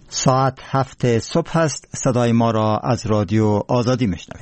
ساعت 7 صبح است. صدای ما را از رادیو آزادی میشنوید.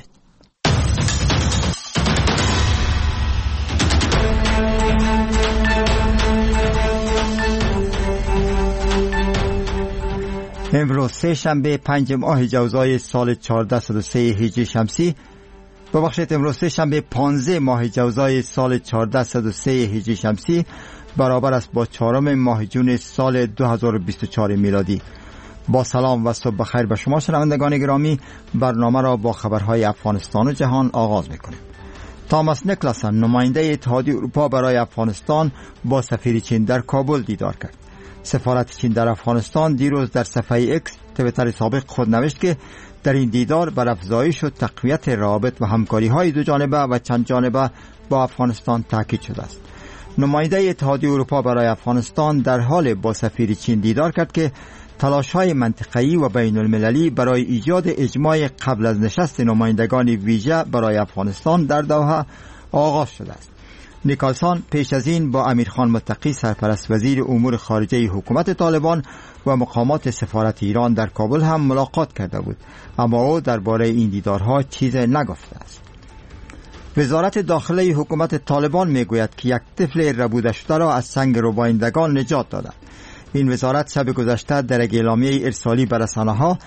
امروز سه شنبه 5 ماه جوزای سال 1403 هجری شمسی، امروز سه شنبه 15 ماه جوزای سال 1403 هجری شمسی برابر است با 4 ماه جون سال 2024 میلادی. با سلام و صبح بخیر به شما شنوندگان گرامی، برنامه را با خبرهای افغانستان و جهان آغاز میکنیم. تاماس نیکلاسن، نماینده اتحادیه اروپا برای افغانستان، با سفیر چین در کابل دیدار کرد. سفارت چین در افغانستان دیروز در صفحه ایکس توییتر سابق خود نوشت که در این دیدار بر افزایش و تقویت روابط و همکاری‌های دو جانبه و چند جانبه با افغانستان تاکید شده است. نماینده اتحادیه اروپا برای افغانستان در حال با سفیر چین دیدار کرد که تلاش‌های منطقه‌ای و بین المللی برای ایجاد اجماع قبل از نشست نمایندگان ویژه برای افغانستان در دوحه آغاز شده است. نیکلسون پیش از این با امیرخان متقی، سرپرست وزیر امور خارجه حکومت طالبان، و مقامات سفارت ایران در کابل هم ملاقات کرده بود، اما او درباره این دیدارها چیزی نگفته است. وزارت داخله حکومت طالبان میگوید که یک طفل ربوده شده را از سنگ ربایندگان نجات داده. این وزارت شب گذشته در یک اعلامیه ارسالی به رسانه‌ها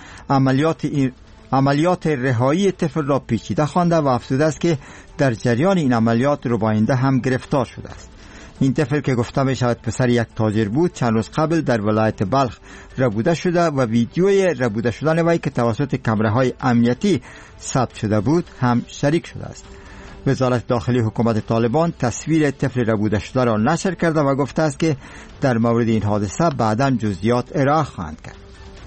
عملیات رهایی طفل را پیچیده خوانده و افزوده است که در جریان این عملیات رباینده هم گرفتار شده است. این طفل که گفته می شود پسر یک تاجر بود، چند روز قبل در ولایت بلخ ربوده شده و ویدیوی ربوده شدن وی که توسط کامراهای امنیتی ثبت شده بود هم شریک شده است. وزارت داخلی حکومت طالبان تصویر طفل ربوده شده را نشر کرده و گفته است که در مورد این حادثه بعداً جزئیات ارائه خواهند کرد.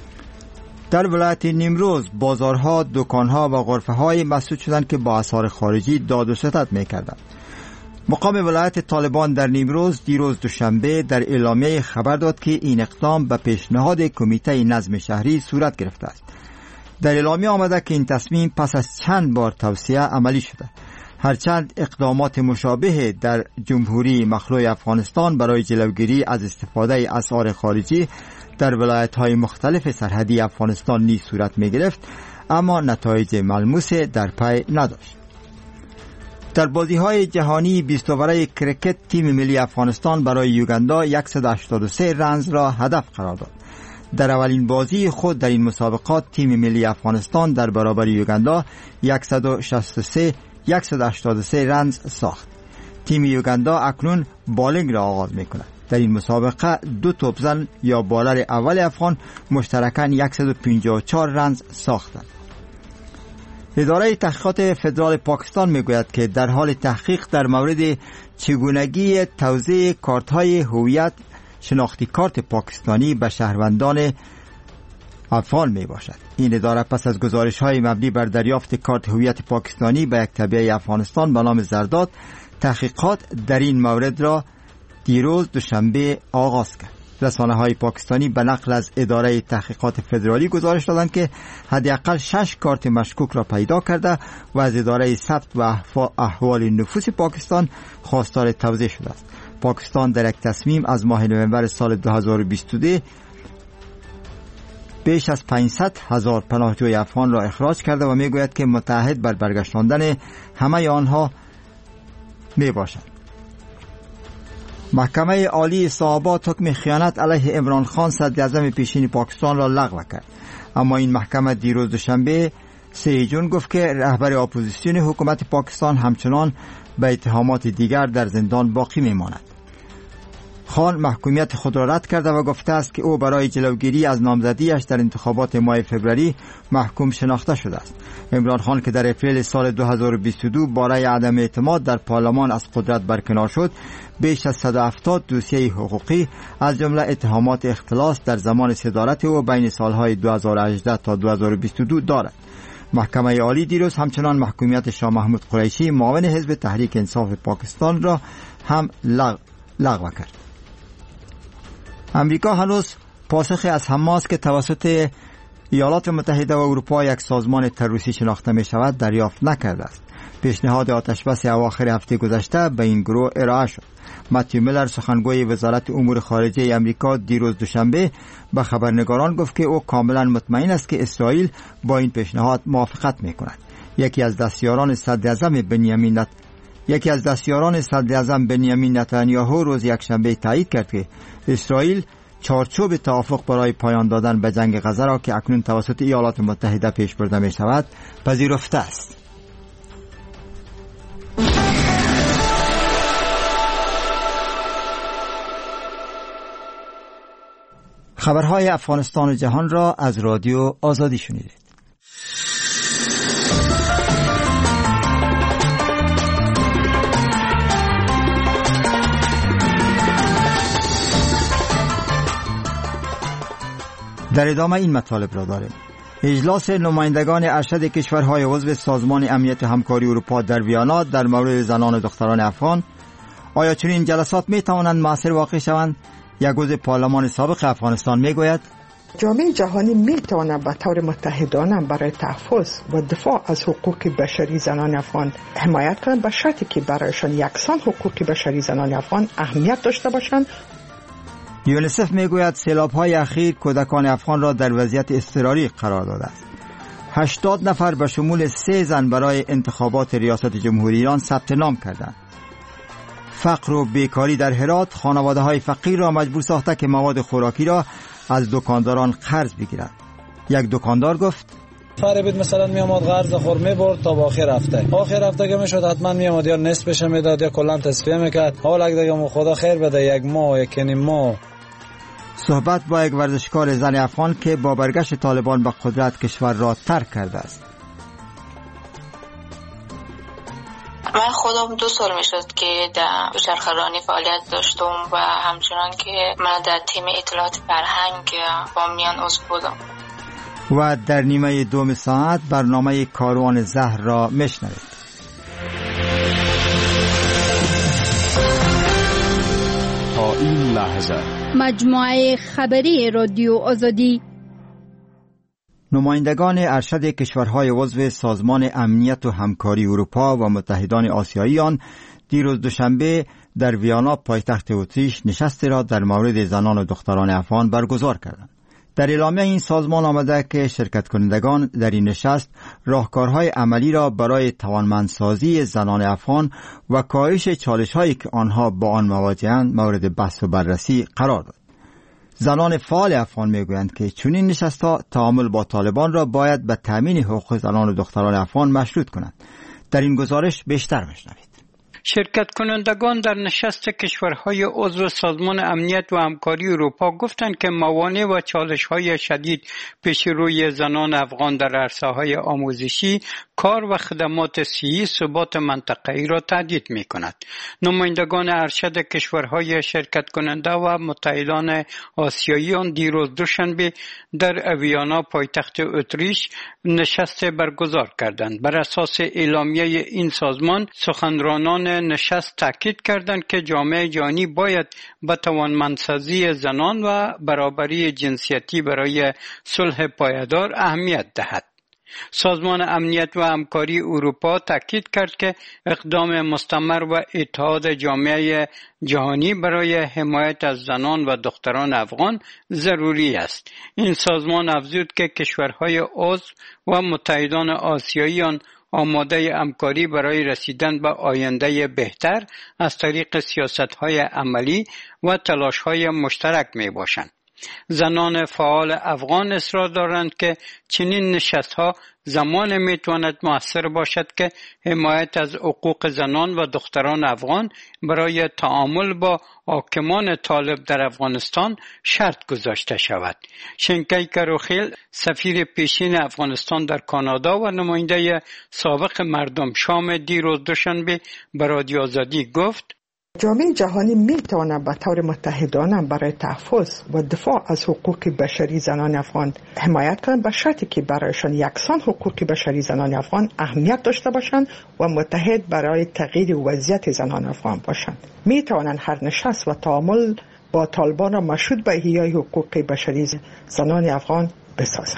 در ولایت نیمروز بازارها، دکانها و غرفه‌های مسدود شدند که با آثار خارجی داد و ستد می‌کردند. مقام ولایت طالبان در نیمروز دیروز دوشنبه در اعلامیه خبر داد که این اقدام به پیشنهاد کمیته نظم شهری صورت گرفته است. در اعلامیه آمده که این تصمیم پس از چند بار توصیه عملی شده، هرچند اقدامات مشابه در جمهوری مخلوع افغانستان برای جلوگیری از استفاده اسعار خارجی در ولایت‌های مختلف سرحدی افغانستان نیز صورت می‌گرفت، اما نتایج ملموسی در پی نداشت. در بازی‌های جهانی 20 اوره کرکت، تیم ملی افغانستان برای یوگاندا 183 رنز را هدف قرار داد. در اولین بازی خود در این مسابقات تیم ملی افغانستان در برابر یوگاندا 183 رنز ساخت. تیم یوگاندا اکنون بالینگ را آغاز می‌کند. در این مسابقه 2 توپزن یا بالر اول افغان مشترکاً 154 رنز ساختند. اداره تحقیقات فدرال پاکستان میگوید که در حال تحقیق در مورد چگونگی توزیع کارت‌های هویت شناختی کارت پاکستانی به شهروندان افغان می باشد. این اداره پس از گزارش‌های مبنی بر دریافت کارت هویت پاکستانی به یک تبعه افغانستان به نام زرداد، تحقیقات در این مورد را دیروز دوشنبه آغاز کرد. رسانه‌های پاکستانی به نقل از اداره تحقیقات فدرالی گزارش دادند که حداقل 6 کارت مشکوک را پیدا کرده و از اداره ثبت و احوال نفوس پاکستان خواستار توزیع شده است. پاکستان در یک تصمیم از ماه نوامبر سال 2022 بیش از 500,000 پناهجوی افغان را اخراج کرده و میگوید که متعهد بر برگشتاندن همه آنها می باشد. محکمه عالی اسلام‌آباد حکم خیانت علیه عمران خان صدراعظم پیشین پاکستان را لغو کرد، اما این محکمه دیروز دوشنبه 3 جون گفت که رهبر اپوزیسیون حکومت پاکستان همچنان به اتهامات دیگر در زندان باقی میماند. خان محکومیت خود را رد کرده و گفته است که او برای جلوگیری از نامزدیش در انتخابات ماه فوریه محکوم شناخته شده است. عمران خان که در اپریل سال 2022 برای عدم اعتماد در پارلمان از قدرت برکنار شد، بیش از 170 دوسیه حقوقی از جمله اتهامات اختلاس در زمان صدارت او بین سالهای 2018 تا 2022 دارد. محکمه عالی دیروز همچنان محکومیت شاه محمود قریشی معاون حزب تحریک انصاف پاکستان را هم لغو کرد. امریکا هنوز پاسخی از حماس که توسط ایالات متحده و اروپا یک سازمان تروریستی شناخته می شود دریافت نکرده است. پیشنهاد آتشبس اواخر هفته گذشته به این گروه ارائه شد. متیو میلر سخنگوی وزارت امور خارجه امریکا دیروز دوشنبه به خبرنگاران گفت که او کاملا مطمئن است که اسرائیل با این پیشنهاد موافقت می کند. یکی از دستیاران صدراعظم بنیامین نتانیاهو روز یکشنبه تایید کرد که اسرائیل چارچوب توافق برای پایان دادن به جنگ غزه را که اکنون توسط ایالات متحده پیش برده می شود پذیرفته است. خبرهای افغانستان و جهان را از رادیو آزادی شنیدید. در ادامه این مطالب را داریم. اجلاس نمایندگان ارشد کشورهای عضو سازمان امنیت و همکاری اروپا در ویانا در مورد زنان و دختران افغان. آیا چنین جلسات می توانند موثر واقع شوند؟ یک عضو پارلمان سابق افغانستان می گوید جامعه جهانی می تواند به طور متحدانه برای تحفظ و دفاع از حقوق بشری زنان افغان حمایت کنند، به شرطی که برایشان یکسان حقوق بشری زنان افغان اهمیت داشته باشند. یونیسف می گوید سیلاب‌های اخیر کودکان افغان را در وضعیت اضطراری قرار داده است. 80 نفر به شمول 3 زن برای انتخابات ریاست جمهوری ایران ثبت نام کردند. فقر و بیکاری در هرات خانواده‌های فقیر را مجبور ساخته که مواد خوراکی را از دکانداران قرض بگیرند. یک دکاندار گفت فریبید مثلا میامد قرض خور میبرد تا با آخر هفته که میشد حتما میامد یا نصفش میداد یا کلا تصفیه میکرد. حالا دیگه خدا خیر بده، یک ماه یک نیم ماه. صحبت با یک ورزشکار زن افغان که با برگشت طالبان به قدرت کشور را ترک کرده است. من خودم 2 سال میشد که در چرخرانی فعالیت داشتم و همچنان که من در تیم اطلاعات فرهنگ با میان عضو بودم. و در نیمه دوم ساعت برنامه کاروان زهر را میشنوید. تا این لحظه مجموعه خبری رادیو آزادی. نمایندگان ارشد کشورهای عضو سازمان امنیت و همکاری اروپا و متحدان آسیایی آن دیروز دوشنبه در ویانا پایتخت اتریش نشستی را در مورد زنان و دختران افغان برگزار کردند. در اعلامیه این سازمان آمده که شرکت کنندگان در این نشست راهکارهای عملی را برای توانمندسازی زنان افغان و کاهش چالش‌هایی که آنها با آن مواجه‌اند مورد بحث و بررسی قرار داد. زنان فعال افغان میگویند که چنین نشست‌ها تعامل با طالبان را باید به تامین حقوق زنان و دختران افغان مشروط کنند. در این گزارش بیشتر بشنوید. شرکت کنندگان در نشست کشورهای عضو سازمان امنیت و همکاری اروپا گفتند که موانع و چالش‌های شدید پیش روی زنان افغان در عرصه‌های آموزشی، کار و خدمات صحی ثبات منطقه‌ای را تهدید می‌کند. نمایندگان ارشد کشورهای شرکت کننده و متحدان آسیایی آن دیروز دوشنبه در ویانا پایتخت اتریش نشست برگزار کردند. بر اساس اعلامیه این سازمان سخنرانان نشست تاکید کردند که جامعه جهانی باید به توانمندسازی زنان و برابری جنسیتی برای صلح پایدار اهمیت دهد. سازمان امنیت و همکاری اروپا تاکید کرد که اقدام مستمر و اتحاد جامعه جهانی برای حمایت از زنان و دختران افغان ضروری است. این سازمان افزود که کشورهای عضو و متحدان آسیایی آن آماده همکاری برای رسیدن به آینده بهتر از طریق سیاست‌های عملی و تلاش‌های مشترک میباشند. زنان فعال افغان اصرار دارند که چنین نشست‌ها زمان میتواند مؤثر باشد که حمایت از حقوق زنان و دختران افغان برای تعامل با حاکمان طالب در افغانستان شرط گذاشته شود. شنکی کروخیل سفیر پیشین افغانستان در کانادا و نماینده سابق مردم شام دیروز دوشنبه به رادیو آزادی گفت جامعه جهانی می تواند به طور متحدانه برای تحفظ و دفاع از حقوق بشری زنان افغان حمایت کنند، به شرطی که برایشان یکسان حقوق بشری زنان افغان اهمیت داشته باشند و متحد برای تغییر وضعیت زنان افغان باشند. می توانند هر نشست و تعامل با طالبان را مشروط به احیای حقوق بشری زنان افغان بسازند.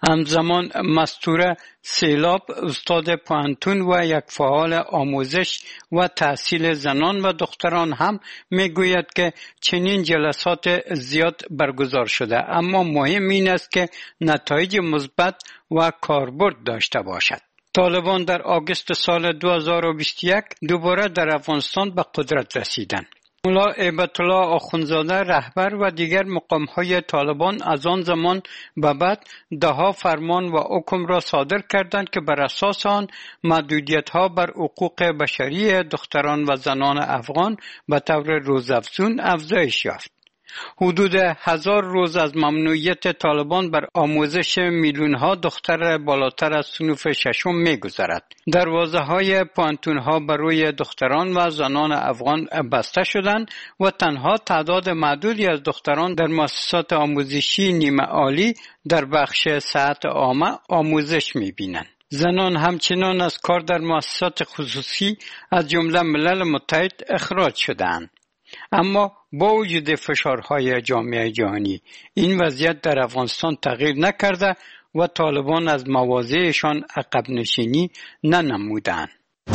همزمان مستوره سیلاب استاد پوهنتون و یک فعال آموزش و تحصیل زنان و دختران هم میگوید که چنین جلسات زیاد برگزار شده، اما مهم این است که نتایج مثبت و کاربرد داشته باشد. طالبان در آگوست سال 2021 دوباره در افغانستان به قدرت رسیدند. ملا هیبت الله آخوندزاده رهبر و دیگر مقام‌های طالبان از آن زمان به بعد ده‌ها فرمان و حکم را صادر کردند که بر اساس آن محدودیت‌ها بر حقوق بشری دختران و زنان افغان به طور روزافزون افزایش یافت. حدود 1000 روز از ممنوعیت طالبان بر آموزش میلیون‌ها دختر بالاتر از صنف ششم می‌گذرد. دروازه‌های پوهنتون‌ها برای دختران و زنان افغان بسته شدند و تنها تعداد معدودی از دختران در مؤسسات آموزشی نیمه عالی در بخش صحت عامه آموزش می‌بینند. زنان همچنان از کار در مؤسسات خصوصی از جمله ملل متحد اخراج شدند. اما با وجود فشارهای جامعه جهانی این وضعیت در افغانستان تغییر نکرده و طالبان از مواضعشان عقب نشینی ننمودند.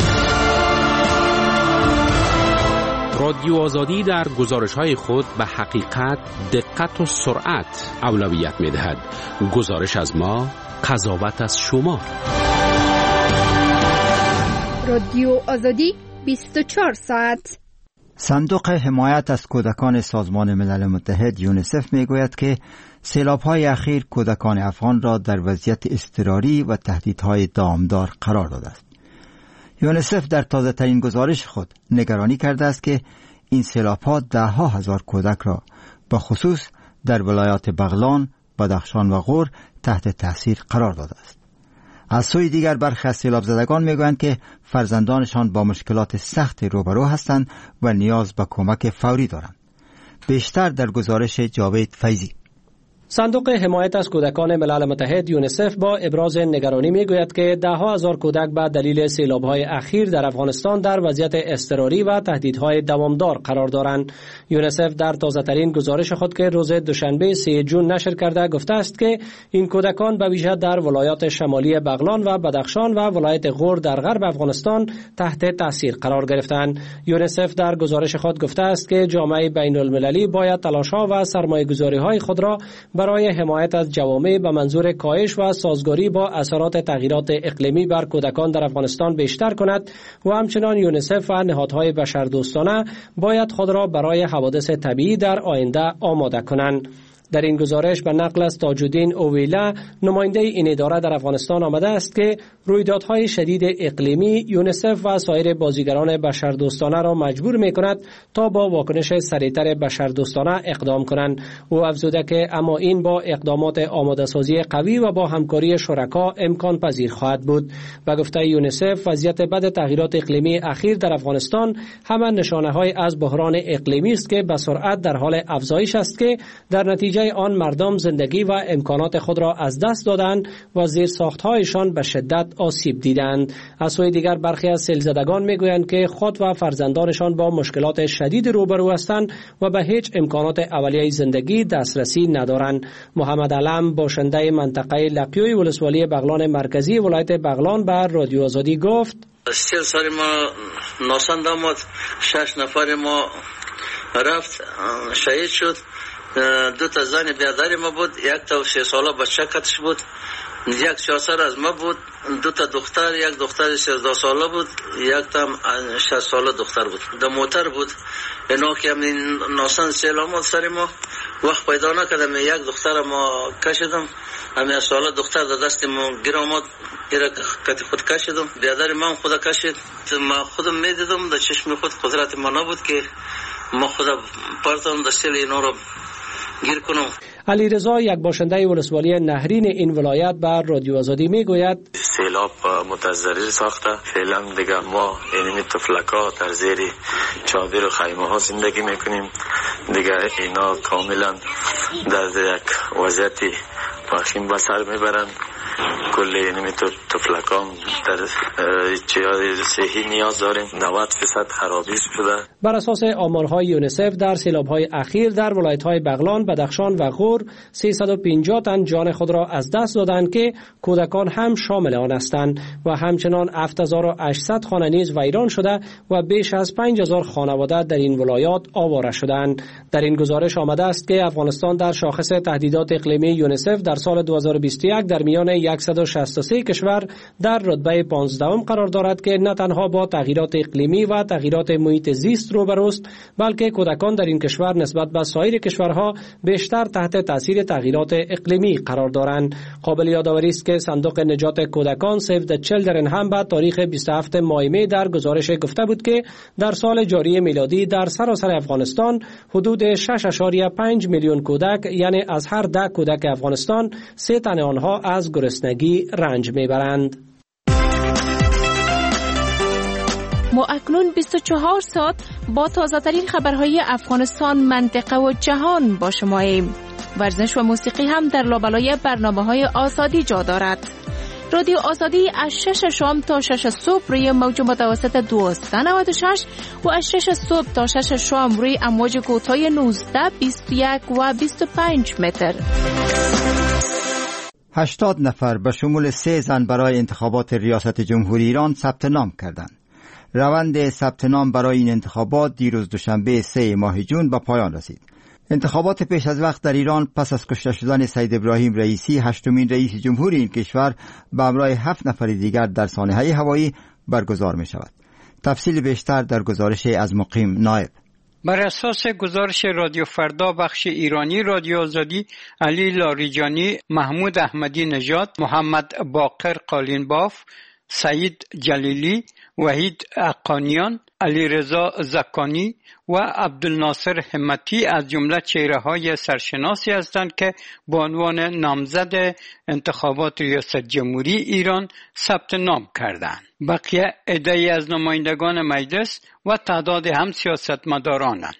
رادیو آزادی در گزارش‌های خود به حقیقت، دقت و سرعت اولویت می‌دهد. گزارش از ما، قضاوت از شما. رادیو آزادی 24 ساعت. صندوق حمایت از کودکان سازمان ملل متحد یونیسف میگوید که سیلاب‌های اخیر کودکان افغان را در وضعیت اضطراری و تهدیدهای دامدار قرار داده است. یونیسف در تازه‌ترین گزارش خود نگرانی کرده است که این سیلاب‌ها ده‌ها هزار کودک را به خصوص در ولایات بغلان، بدخشان و غور تحت تاثیر قرار داده است. از سوی دیگر برخی از سیلاب زدگان میگویند که فرزندانشان با مشکلات سخت روبرو هستند و نیاز به کمک فوری دارند. بیشتر در گزارش جاوید فیضی. صندوق حمایت از کودکان ملل متحد یونیسف با ابراز نگرانی میگوید که ده‌ها هزار کودک به دلیل سیلاب‌های اخیر در افغانستان در وضعیت اضطراری و تهدیدهای دوامدار قرار دارند. یونیسف در تازه‌ترین گزارش خود که روز دوشنبه 3 جون نشر کرده گفته است که این کودکان به ویژه در ولایات شمالی بغلان و بدخشان و ولایت غور در غرب افغانستان تحت تاثیر قرار گرفتند. یونیسف در گزارش خود گفته است که جامعه بین‌المللی باید تلاش‌ها و سرمایه‌گذاری‌های خود را برای حمایت از جوامع به منظور کاهش و سازگاری با اثرات تغییرات اقلیمی بر کودکان در افغانستان بیشتر کند و همچنان یونیسف و نهادهای بشردوستانه باید خود را برای حوادث طبیعی در آینده آماده کنند. در این گزارش به نقل از تاج‌الدین اویلا نماینده این اداره در افغانستان آمده است که رویدادهای شدید اقلیمی یونیسف و سایر بازیگران بشردوستانه را مجبور می‌کند تا با واکنش سریعتر بشردوستانه اقدام کنند. او افزوده که اما این با اقدامات آماده‌سازی قوی و با همکاری شرکا امکان پذیر خواهد بود. و گفته یونیسف وضعیت بد تغییرات اقلیمی اخیر در افغانستان همان نشانه‌های از بحران اقلیمی است که به سرعت در حال افزایش است که در نتیجه آن مردم زندگی و امکانات خود را از دست دادند و زیرساخت‌هایشان به شدت آسیب دیدند. از سوی دیگر برخی از سیلزدگان میگویند که خود و فرزندانشان با مشکلات شدید روبرو هستند و به هیچ امکانات اولیه زندگی دسترسی ندارند. محمد علم باشنده منطقه لقیوی ولسوالی بغلان مرکزی ولایت بغلان به رادیو آزادی گفت: 3 سال ما ناسند آمد، 6 نفر ما رفت شهید شد. 2 تا زن بیادر ما بود، 1 تا 3 ساله بچه کتش بود، 1 4 سال از ما بود، 2 تا دختر، 1 دختر 13 ساله بود، 1 تا 6 ساله دختر بود. در موتر بود. اینا که همین ناسن سیل آمد سر ما، وقت پیدا نکردم. 1 دختر ما کشیدم، همین ساله دختر در دست ما گیر آمد، گیر کتی خود کشیدم. بیادر من خود کشید. ما خودم میدیدم در چشم خود، قدرت ما نبود که ما خود پرتم در سیل اینا رو گیر کنم. علی رضا یک باشنده ولسوالی نهرین این ولایت بر رادیو آزادی میگوید: سیلاب متضرر ساخته. فعلا دیگه ما اینمی تفلکا در زیر چادر و خیمه ها زندگی میکنیم. دیگه اینا کاملا در یک وضعیت وخیم به سر میبرند. کل اینمی تفلکان در چیزهای صحی نیاز داریم. 90% خرابی شده. بر اساس آمارهای یونیسف در سیلاب‌های اخیر در ولایت‌های بغلان، بدخشان و غور 350 تن جان خود را از دست دادند که کودکان هم شامل آن هستند و همچنان 7800 خانه نیز ویران شده و بیش از 5000 خانواده در این ولایات آواره شدند. در این گزارش آمده است که افغانستان در شاخص تهدیدات اقلیمی یونیسف در سال 2021 در میان 163 کشور در رتبه 15 قرار دارد که نه تنها با تغییرات اقلیمی و تغییرات محیط زیست روبروست، بلکه کودکان در این کشور نسبت به سایر کشورها بیشتر تحت تاثیر تغییرات اقلیمی قرار دارند. قابل یادآوری است که صندوق نجات کودکان سیو د چیلدرن هم به تاریخ 27 ماه می در گزارش گفته بود که در سال جاری میلادی در سراسر افغانستان حدود 6.5 میلیون کودک، یعنی از هر 10 کودک افغانستان 3 تن آنها از گرسنگی رنج میبرند. ما اکنون 24 ساعت با تازه ترین خبرهای افغانستان، منطقه و جهان با شماییم. ورزش و موسیقی هم در لابلای برنامه‌های آزادی جا دارد. رادیو آزادی از 6 شام تا 6 صبح روی موج متوسط 1296 و از 6 صبح تا 6 شام روی امواج کوتاه 19، 21 و 25 متر. 80 نفر به شمول 3 زن برای انتخابات ریاست جمهوری ایران ثبت نام کردند. روند ثبت نام برای این انتخابات دیروز دوشنبه 3 ماه جون به پایان رسید. انتخابات پیش از وقت در ایران پس از کشته شدن سید ابراهیم رئیسی، هشتمین رئیس جمهوری این کشور، به همراه 7 نفر دیگر در سانحه هوایی برگزار می شود. تفصیل بیشتر در گزارش از مقیم نایب. بر اساس گزارش رادیو فردا بخش ایرانی رادیو آزادی، علی لاریجانی، محمود احمدی نژاد، محمد باقر قالینباف، سعید جلیلی، وحید اقانیان، علیرضا زکانی و عبدالناصر همتی از جمله چهره‌های سرشناسی هستند که به عنوان نامزد انتخابات ریاست جمهوری ایران ثبت نام کردند. بقیه عده‌ای از نمایندگان مجلس و تعداد هم سیاستمدارانند.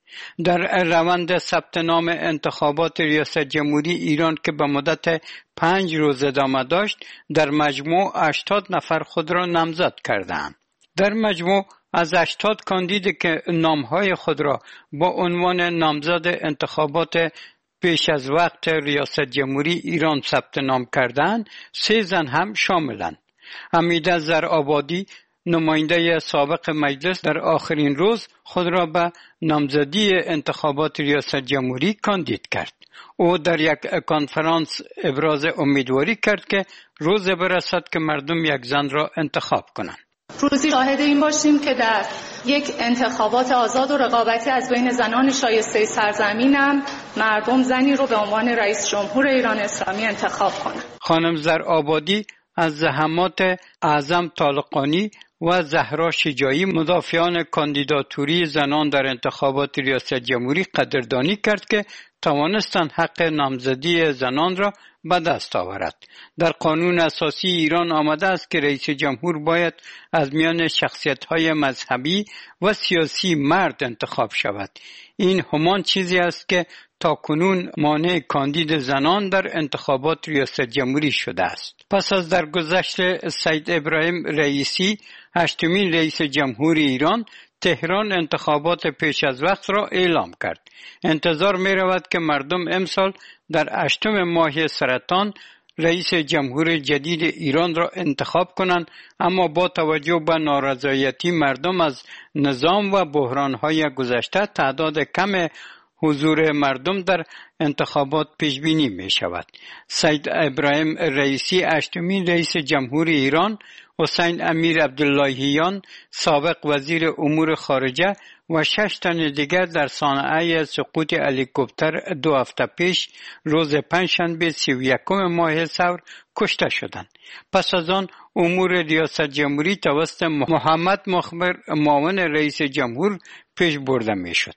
در روند ثبت نام انتخابات ریاست جمهوری ایران که به مدت 5 روز ادامه داشت، در مجموع 80 نفر خود را نامزد کردند. در مجموع از 80 کاندید که نامهای خود را با عنوان نامزد انتخابات پیش از وقت ریاست جمهوری ایران ثبت نام کردند، 3 زن هم شاملند. حمیده زرآبادی، نماینده سابق مجلس، در آخرین روز خود را به نامزدی انتخابات ریاست جمهوری کاندید کرد. او در یک کنفرانس ابراز امیدواری کرد که روز برسد که مردم یک زن را انتخاب کنند. روزی شاهد این باشیم که در یک انتخابات آزاد و رقابتی از بین زنان شایسته سرزمینم مردم زنی رو به عنوان رئیس جمهور ایران اسلامی انتخاب کنند. خانم زرآبادی از زحمات اعظم طالقانی و زهرا شجاعی، مدافعان کاندیداتوری زنان در انتخابات ریاست جمهوری، قدردانی کرد که توانستند حق نامزدی زنان را به دست آورد. در قانون اساسی ایران آمده است که رئیس جمهور باید از میان شخصیت‌های مذهبی و سیاسی مرد انتخاب شود. این همان چیزی است که تاکنون مانع کاندید زنان در انتخابات ریاست جمهوری شده است. پس از درگذشت سید ابراهیم رئیسی، هشتمین رئیس جمهوری ایران، تهران انتخابات پیش از وقت را اعلام کرد. انتظار می رود که مردم امسال در 8 ماه سرطان رئیس جمهور جدید ایران را انتخاب کنند، اما با توجه به نارضایتی مردم از نظام و بحران‌های گذشته، تعداد کم حضور مردم در انتخابات پیش بینی می شود. سید ابراهیم رئیسی، 8مین رئیس جمهوری ایران، حسین امیر عبداللهیان، سابق وزیر امور خارجه و 6 تن دیگر در صحنه سقوط هلیکوپتر 2 هفته پیش روز پنجشنبه 31 ماه ثور کشته شدند. پس از آن امور ریاست جمهوری توسط محمد مخبر، معاون رئیس جمهور، پیش برده می شد.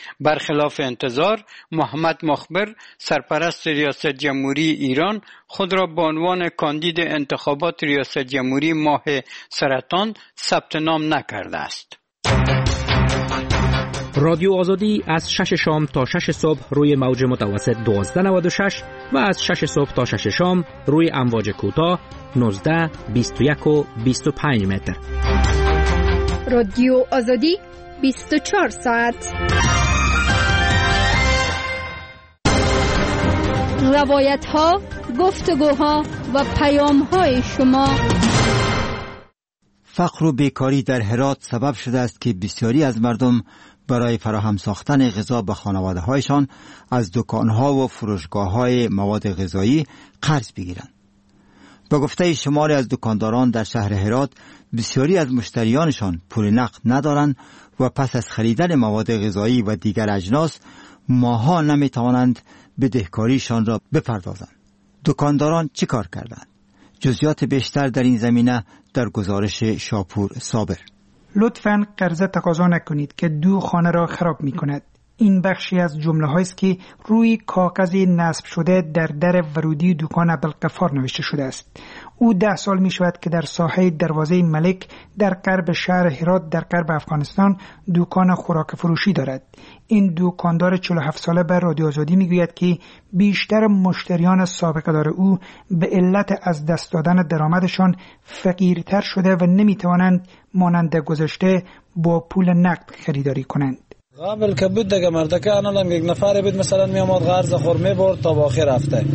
برخلاف انتظار، محمد مخبر، سرپرست ریاست جمهوری ایران، خود را به عنوان کاندید انتخابات ریاست جمهوری ماه سرطان ثبت نام نکرده است. رادیو آزادی از 6 شام تا 6 صبح روی موج متوسط 1296 و از 6 صبح تا 6 شام روی امواج کوتاه 19، 21 و 25 متر. رادیو آزادی 24 ساعت. روایت ها، گفتگوها و پیام های شما. فقر و بیکاری در هرات سبب شده است که بسیاری از مردم برای فراهم ساختن غذا به خانواده هایشان از دکانها و فروشگاه های مواد غذایی قرض بگیرند. به گفته شماری از دکانداران در شهر هرات، بسیاری از مشتریانشان پول نقد ندارند و پس از خریدن مواد غذایی و دیگر اجناس ماها نمیتوانند بدهکاریشان را بپردازند. دکانداران چه کار کردند؟ جزئیات بیشتر در این زمینه در گزارش شاپور صابر. لطفاً قرض تقاضا نکنید که دو خانه را خراب می کند. این بخشی از جمله هایست که روی کاغذ نصب شده در ورودی دکان ابوالغفار نوشته شده است. او 10 سال می شود که در ساحه دروازه ملک در غرب شهر هرات در غرب افغانستان دکان خوراک فروشی دارد. این دکاندار 47 ساله به رادیو آزادی می گوید که بیشتر مشتریان سابقه دار او به علت از دست دادن درآمدشان فقیرتر شده و نمی توانند مانند گذشته با پول نقد خریداری کنند. قبل که بود دیگه مردکه الان یک نفر بود مثلا می آمد قرض خور می برد تا آخر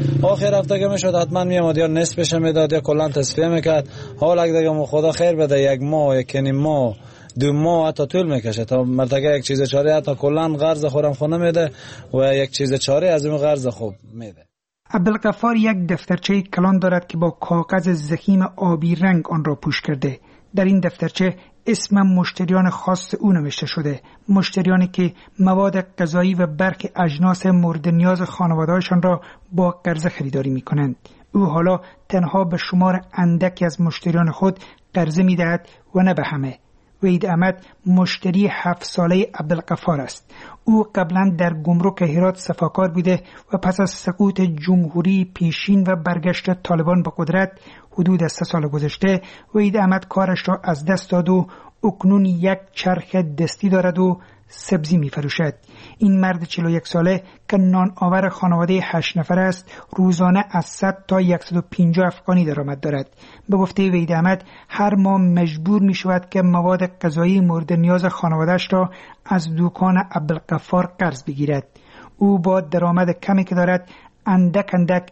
هفته که میشد حتما می آمد یا نصفش میداد یا کلا تصفیه میکرد. حالا دیگه خدا خیر بده، 1 ماه، 1.5 ماه، 2 ماه حتی طول میکشه تا مردکه یک چیز چاره حتی کلا قرض خورم خونه میده و یک چیز چاره از اون قرض خوب میده. ابوالغفار یک دفترچه کلان دارد که با کاغذ ضخیم آبی رنگ آن را پوش کرده. در این دفترچه اسم مشتریان خاص او نوشته شده، مشتریانی که مواد غذایی و برخی اجناس مورد نیاز خانواده‌هایشان را با قرض خریداری می‌کنند. او حالا تنها به شمار اندکی از مشتریان خود قرض می‌دهد و نه به همه. وحید احمد مشتری 7 ساله ابوالغفار است. او قبلا در گمرک هرات صفاکار بوده و پس از سقوط جمهوری پیشین و برگشت طالبان به قدرت حدود 3 سال گذشته وحید احمد کارش را از دست داد و اکنون یک چرخ دستی دارد و سبزی می فروشد. این مرد 41 ساله که نان آور خانواده 8 نفر است روزانه از 100 تا 150 افغانی درآمد دارد. به گفته وحید احمد هر ماه مجبور می شود که مواد غذایی مورد نیاز خانواده‌اش را از دکان ابوالغفار قرض بگیرد. او با درآمد کمی که دارد اندک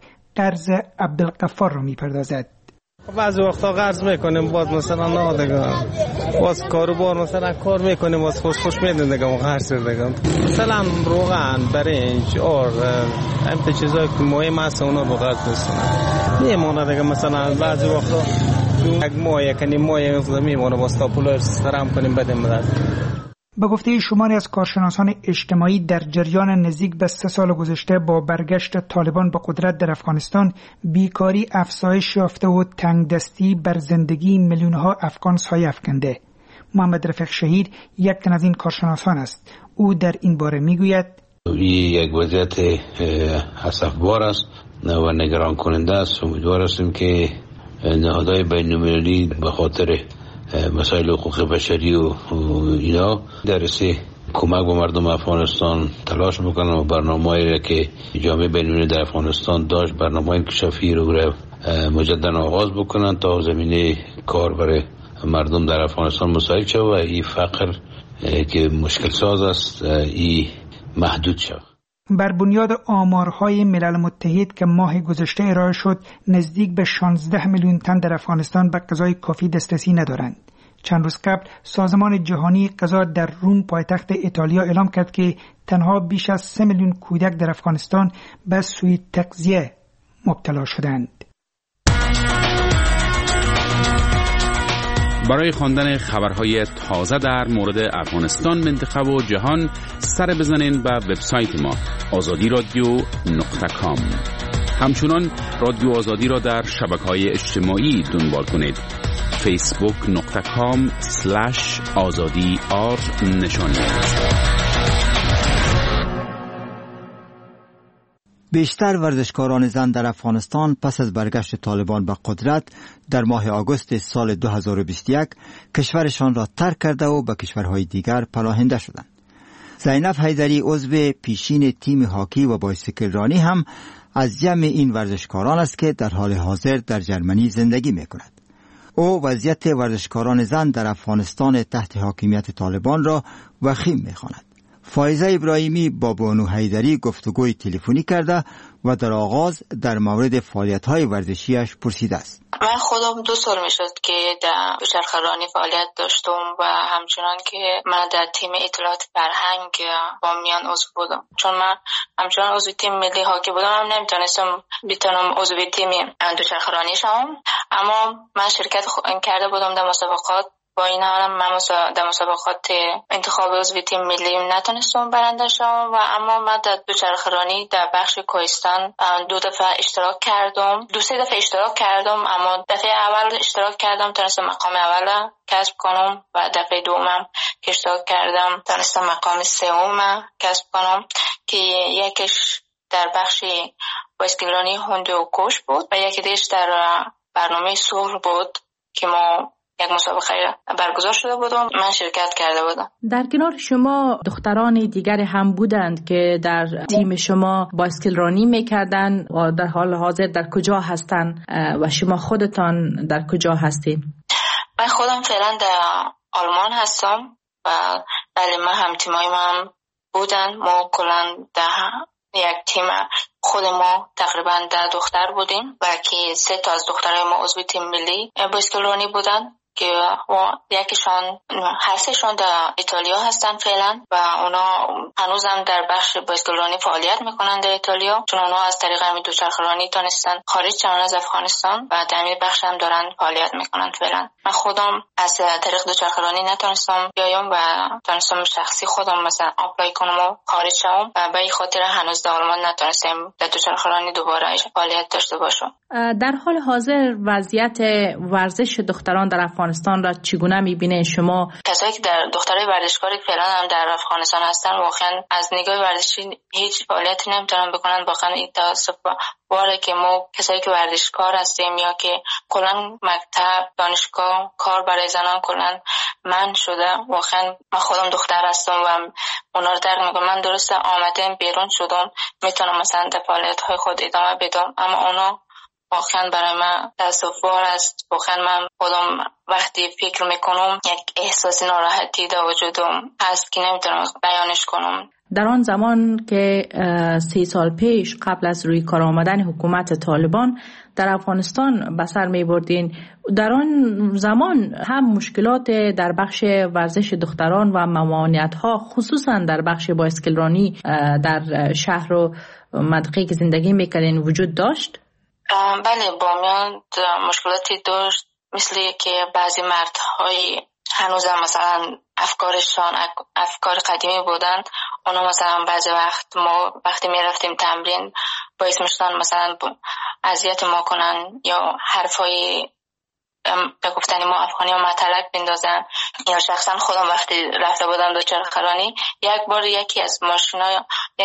قرض ابوالغفار را می پردازد. بعضی وقتا قرض میکنیم باز مثلا نه دیگه باز کاروبار مثلا کار میکنیم باز خوش میدن دیگه قرض دیگه مثلا روغن برنج همین چیزایی که مهم است اونا رو قرض میکنن میمونه دیگه مثلا بعضی وقتا 1 ماه 1.5 ماه میمونه باز تا پول سرم کنیم بدیم بدن. به گفته شماری از کارشناسان اجتماعی در جریان نزدیک به 3 سال گذشته با برگشت طالبان به قدرت در افغانستان بیکاری افزایش یافته و تنگدستی بر زندگی میلیون‌ها افغان سایه افکنده. محمد رفیق شهید یک تن از این کارشناسان است. او در این باره میگوید این یک وضعیت اسفبار است و نگران کننده است. امیدوار هستیم که نهادهای بین‌المللی به خاطر مسائل حقوق بشری و اینا درسته کمک به مردم افغانستان تلاش میکنن و برنامه‌ای که جامعه بین‌المللی در افغانستان داشت برنامه انکشافی رو مجددا آغاز بکنن تا زمینه کار برای مردم در افغانستان مساعد شود و این فقر که مشکل ساز است این محدود شود. بر بنیاد آمارهای ملل متحد که ماه گذشته ارائه شد نزدیک به 16 میلیون تن در افغانستان به غذای کافی دسترسی ندارند. چند روز قبل سازمان جهانی غذا در روم پایتخت ایتالیا اعلام کرد که تنها بیش از 3 میلیون کودک در افغانستان به سوء تغذیه مبتلا شدند. برای خواندن خبرهای تازه در مورد افغانستان، منطقه و جهان سر بزنین به وبسایت ما azadi.radio.com. همچنان رادیو آزادی را در شبکه‌های اجتماعی دنبال کنید. facebook.com/azadi_r نشانی. بیشتر ورزشکاران زن در افغانستان پس از برگشت طالبان به قدرت در ماه آگوست سال 2021 کشورشان را ترک کرده و به کشورهای دیگر پناهنده شدند. زینب حیدری عضو پیشین تیم هاکی و بایسیکل رانی هم از جمع این ورزشکاران است که در حال حاضر در جرمنی زندگی می کند. او وضعیت ورزشکاران زن در افغانستان تحت حاکمیت طالبان را وخیم می خواند. فایزه ابراهیمی با بانو حیدری گفتگوی تلفنی کرده و در آغاز در مورد فعالیت‌های ورزشیش پرسیده است. من خودم 2 سال میشد که در دوچرخه رانی فعالیت داشتم و همچنان که من در تیم اطلاعات فرهنگ با میان عضو بودم. چون من همچنان عضو تیم ملی هاکی بودم، هم نمیتونستم بتونم عضو تیم دوچرخه رانی شوم، اما من شرکت کرده بودم در مسابقات. با این حال من در مسابقات انتخاب عضو تیم ملی نتونستم برنده شوم و اما من در دوچرخه رانی در بخش کوهستان 2 دفعه اشتراک کردم، 2-3 دفعه اشتراک کردم، اما دفعه اول اشتراک کردم تونستم مقام اول کسب کنم و دفعه دومم که اشتراک کردم تونستم مقام 3 کسب کنم که یکیش در بخش بایسکل رانی هوندو و کوش بود و یکی دیش در برنامه صلح بود که ما یک مسابقه برگزار شده بودم، من شرکت کرده بودم. در کنار شما دختران دیگر هم بودند که در تیم شما بایسکل رانی میکردن و در حال حاضر در کجا هستند و شما خودتان در کجا هستید؟ من خودم فعلا در آلمان هستم و بله من هم تیمای من بودن. ما کلا در یک تیم خود ما تقریبا 10 دختر بودیم و که 3 تا از دخترای ما عضو تیم ملی بایسکل رانی بودن که یکیشان هر 3شان در ایتالیا هستن فعلا و اونا هنوزم در بخش بایسکل رانی فعالیت میکنن در ایتالیا، چون اونا از طریق همین دوچرخه رانی تونستن خارج شدن از افغانستان و در همین بخش هم دارن فعالیت میکنن فعلا. من خودم از طریق دوچرخه رانی نتونستم بیایم و تونستم شخصی خودم مثلا اپلای کنم و خارج شوم و به این خاطر هنوز در آلمان نتونستم در دوچرخه رانی دوباره فعالیت داشته باشم. در حال حاضر وضعیت ورزش دختران در افغانستان را چگونه می‌بینید شما؟ کسایی که در دخترای ورزشکاری فعلا هم در افغانستان هستن واقعا از نگاه ورزشی هیچ فعالیتی نمیتونن بکنن. واقعا این تاسف باره که ما کسایی که ورزشکار هستیم یا که کلا مکتب دانشگاه کار برای زنان کلا من شده. واقعا من خودم دختر هستم و اونا رو درک میکنم. من درسته آمدم بیرون شدم میتونم مثلا در فعالیت‌های خود ادامه بدم، اما اونا واقعا برای من تاسف‌بار است. واقعا من خودم وقتی فکر میکنم یک احساس ناراحتی در وجودم هست که نمیتونم بیانش کنم. در آن زمان که 3 سال پیش قبل از روی کار آمدن حکومت طالبان در افغانستان به سر می بردین، در آن زمان هم مشکلات در بخش ورزش دختران و ممانعت ها خصوصا در بخش بایسکل رانی در شهر و منطقه‌ای که زندگی میکردین وجود داشت؟ بله بامیان مشکلاتی داشت، مثل که بعضی مردهای هنوز هم مثلا افکارشان افکار قدیمی بودند. اونا مثلا بعضی وقت ما وقتی می رفتیم تمرین باعث میشدن مثلا اذیت ما کنن یا حرفای به گفتن ما افغانی ها مطلق بندازن. یا شخصا خودم وقتی رفته بودم دوچرخه رانی یک بار یکی از ماشینای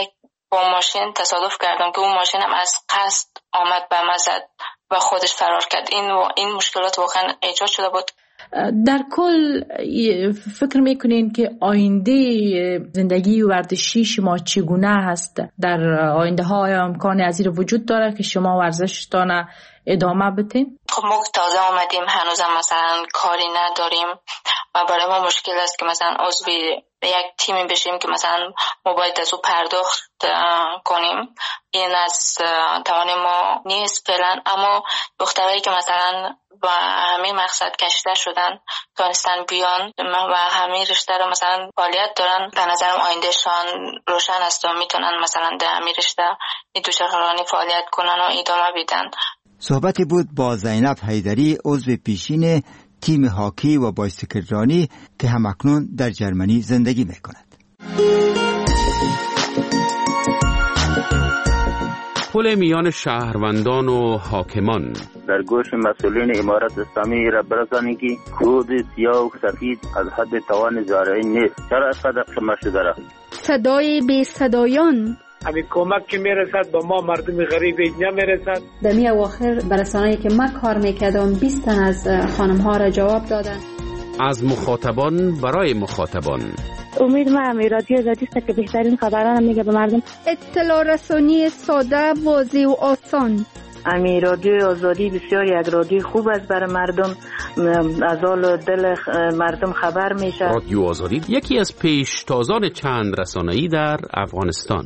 با ماشین تصادف کردم که اون ماشین هم از قصد آمد به مزد و خودش فرار کرد. این مشکلات واقعا ایجاد شده بود. در کل فکر میکنین که آینده زندگی ورزشی شما چگونه هست؟ در آینده ها امکان از این وجود داره که شما ورزشتان ادامه بدین؟ خب ما تازه آمدیم هنوزم مثلا کاری نداریم و برای ما مشکل است که مثلا عضو یک تیمی بشیم که مثلا ما باید از او پرداخت کنیم. این از توان ما نیست فعلا، اما دخترایی که مثلا با همین مقصد کشیده شدن تونستن بیان و همین رشته رو مثلا فعالیت دارن. به نظرم آیندهشان روشن است و میتونن مثلا در همین رشته این دوچرخه رانی فعالیت کنن و ادامه بدن. صحبتی بود با زینب حیدری عضو پیشین تیم هاکی و بایسکل رانی که همکنون در جرمنی زندگی میکند. پل میان شهروندان و حاکمان در گوش مسئولین امارت اسلامی را برسانید که خود سیاه و سفید از حد توان زارعین نیست. چرا اینقدر شما شده را؟ صدای بی صدایان همین کمک که میرسد با ما مردم غریب اینجا میرسد. در می اواخر برسانه‌ای که من کار میکردم 20 تن از خانم ها را جواب دادن. از مخاطبان برای مخاطبان امید من رادیو آزادی است که بهترین خبران میگه به مردم. اطلاع رسانی ساده، واضح و آسان. امی رادیو آزادی بسیار یک رادیو خوب است برای مردم، از حال دل مردم خبر میشه. رادیو آزادی یکی از پیشتازان چند رسانه‌ای در افغانستان.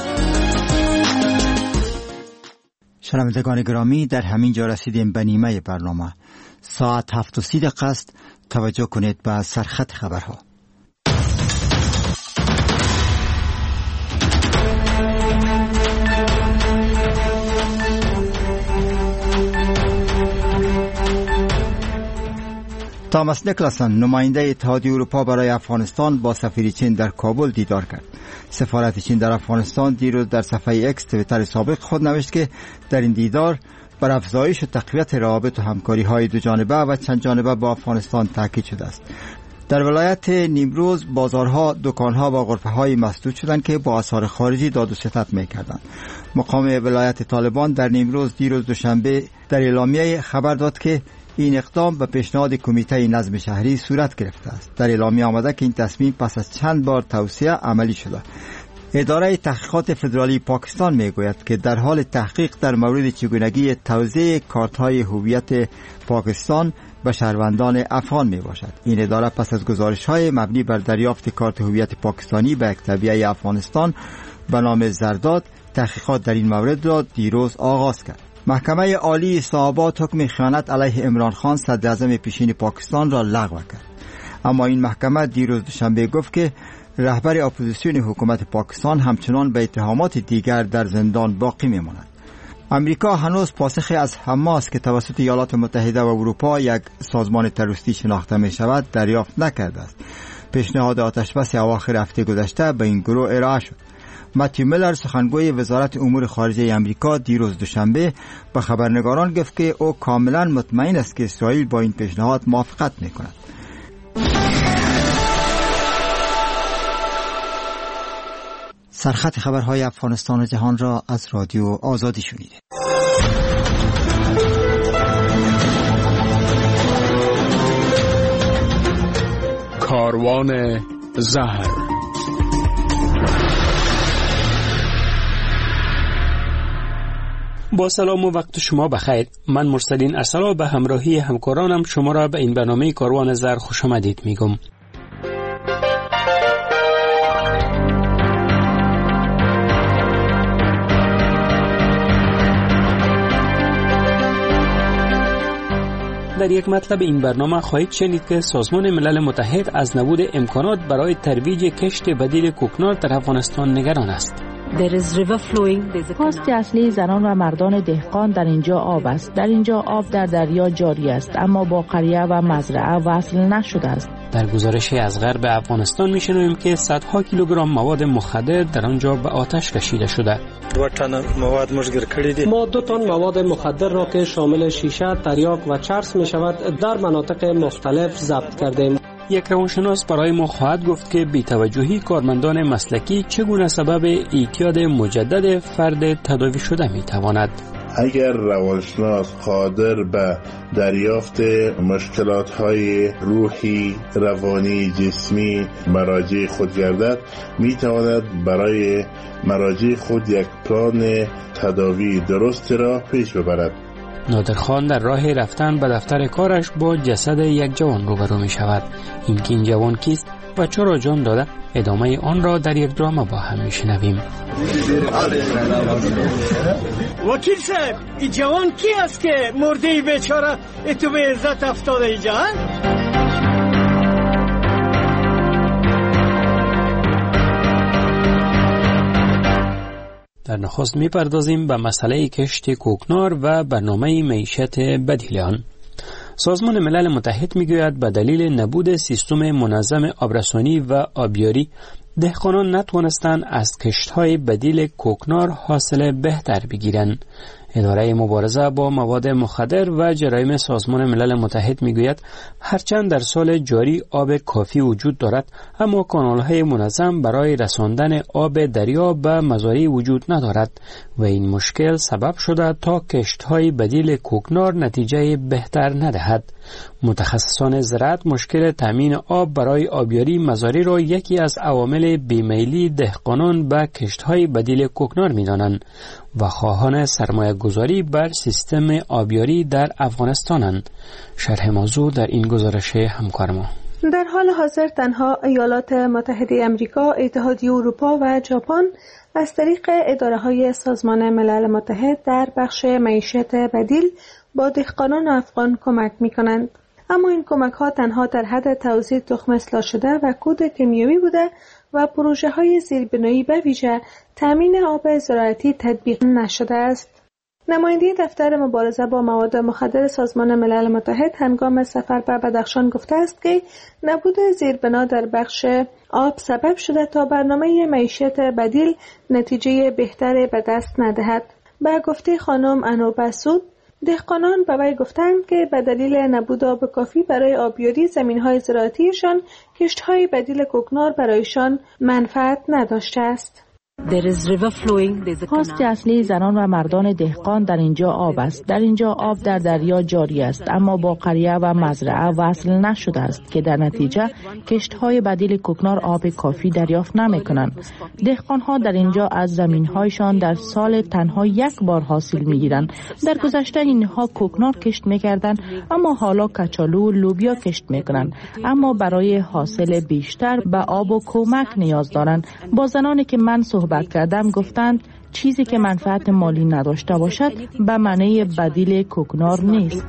شنوندگان گرامی، در همین جا رسیدیم به نیمه برنامه. ساعت 7:30 است. توجه کنید به سرخط خبرها. تاماس نیکلاسن، نماینده اتحادیه اروپا برای افغانستان، با سفیر چین در کابل دیدار کرد. سفارت چین در افغانستان دیروز در صفحه ایکس توییتر سابق خود نوشت که در این دیدار بر افزایش و تقویت روابط و همکاری‌های دو جانبه و چند جانبه با افغانستان تاکید شده است. در ولایت نیمروز بازارها، دکانها و غرفه‌های مسدود شدند که با آثار خارجی داد و ستد می‌کردند. مقام ولایت طالبان در نیمروز دیروز دوشنبه در اعلامیه خبر داد که این اقدام به پیشنهاد کمیته نظم شهری صورت گرفته است. در اعلامیه آمده که این تصمیم پس از چند بار توصیه عملی شده. اداره تحقیقات فدرالی پاکستان میگوید که در حال تحقیق در مورد چگونگی توزیع کارت‌های هویت پاکستان به شهروندان افغان می باشد. این اداره پس از گزارش‌های مبنی بر دریافت کارت هویت پاکستانی به یک تبعیه افغانستان به نام زرداد تحقیقات در این مورد را دیروز آغاز کرد. محکمه عالی اسلام‌آباد حکم خیانت علیه عمران خان صدراعظم پیشین پاکستان را لغو کرد. اما این محکمه دیروز دوشنبه گفت که رهبر اپوزیسیون حکومت پاکستان همچنان به اتهامات دیگر در زندان باقی میماند. امریکا هنوز پاسخی از حماس که توسط ایالات متحده و اروپا یک سازمان تروریستی شناخته می شود دریافت نکرده است. پیشنهاد آتشبس اواخر هفته گذشته به این گروه ارائه شد. متیو میلر، سخنگوی وزارت امور خارجه امریکا، دیروز دوشنبه به خبرنگاران گفت که او کاملا مطمئن است که اسرائیل با این پیشنهاد موافقت میکند. سرخط خبرهای افغانستان و جهان را از رادیو آزادی شنیدید. کاروان زهر. با سلام و وقت شما بخیر. من مرسلین ارسلا به همراهی همکارانم شما را به این برنامه کاروان زهر خوش آمدید میگم. در یک مطلب این برنامه خواهید شنید که سازمان ملل متحد از نبود امکانات برای ترویج کشت بدیل کوکنار در افغانستان نگران است. کاشت اصلی زنان و مردان دهقان در اینجا آب است. در اینجا آب در دریا جاری است اما با قریه و مزرعه وصل نشده است. در گزارشی از غرب افغانستان میشنویم که صدها کیلوگرم مواد مخدر در آنجا به آتش کشیده شده. 2 تن مواد مشگیر کړی دي. ما 2 تن مواد مخدر را که شامل شیشه، تریاک و چرس می شود در مناطق مختلف ضبط کردیم. یک روانشناس برای ما خواهد گفت که بی‌توجهی کارمندان مسلکی چگونه سبب اعتیاد مجدد فرد تداوی شده می تواند. اگر روانشناس قادر به دریافت مشکلات‌های روحی، روانی، جسمی مراجع خود گردد، می تواند برای مراجع خود یک پلان تداوی درست را پیش ببرد. نادرخان در راه رفتن به دفتر کارش با جسد یک جوان روبرو می شود. اینکه این جوان کیست و چرا جان داده، ادامه آن را در یک درام با هم می شنویم. وکیل صاحب، این جوان کی است که مرده بیچاره اتو به عزت افتاده اینجا؟ در نخست می‌پردازیم به مسئله کشت کوکنار و برنامه معیشت بدیل آن. سازمان ملل متحد می‌گوید به دلیل نبود سیستم منظم آبرسانی و آبیاری، دهقانان نتوانستند از کشت‌های بدیل کوکنار حاصل بهتر بگیرند. اداره مبارزه با مواد مخدر و جرایم سازمان ملل متحد میگوید هرچند در سال جاری آب کافی وجود دارد، اما کانال‌های منظم برای رساندن آب دریا به مزارع وجود ندارد و این مشکل سبب شده تا کشت‌های بدیل کوکنار نتیجه بهتر ندهد. متخصصان زراعت مشکل تامین آب برای آبیاری مزارع را یکی از عوامل بیمیلی دهقانان به کشت‌های بدیل کوکنار می‌دانند و خواهان سرمایه‌گذاری بر سیستم آبیاری در افغانستانند. شرح موضوع در این گزارش همکار ما. در حال حاضر تنها ایالات متحده آمریکا، اتحادیه اروپا و ژاپن از طریق اداره‌های سازمان ملل متحد در بخش معیشت بدیل با دهقانان افغان کمک می‌کنند. اما این کمک‌ها تنها در حد توزیع تخم اصلاح شده و کود کیمیایی بوده و پروژه‌های زیربنایی به ویژه تامین آب زراعتی تطبیق نشده است. نماینده دفتر مبارزه با مواد مخدر سازمان ملل متحد هنگام سفر به بدخشان گفته است که نبود زیربنا در بخش آب سبب شده تا برنامه معیشت بدیل نتیجه بهتری به دست ندهد. به گفته خانم انوبه سود، دهقانان به وی گفتند که به دلیل نبود آب کافی برای آبیاری زمین‌های زراعتیشان، کشت‌های بدیل کوکنار برایشان منفعت نداشته است. خواست اصلی زنان و مردان دهقان در اینجا آب است. در اینجا آب در دریا جاری است، اما با قریه و مزرعه وصل نشده است که در نتیجه کشت‌های بدیل کوکنار آب کافی دریافت نمی‌کنند. دهقان‌ها در اینجا از زمین‌هایشان در سال تنها یک بار حاصل می‌گیرند. در گذشته اینها کوکنار کشت می‌کردند، اما حالا کچالو و لوبیا کشت می‌کنند، اما برای حاصل بیشتر به آب و کمک نیاز دارند. با زنانی که من صحبت کردم گفتند چیزی که منفعت مالی نداشته باشد به معنی بدیل کوکنار نیست.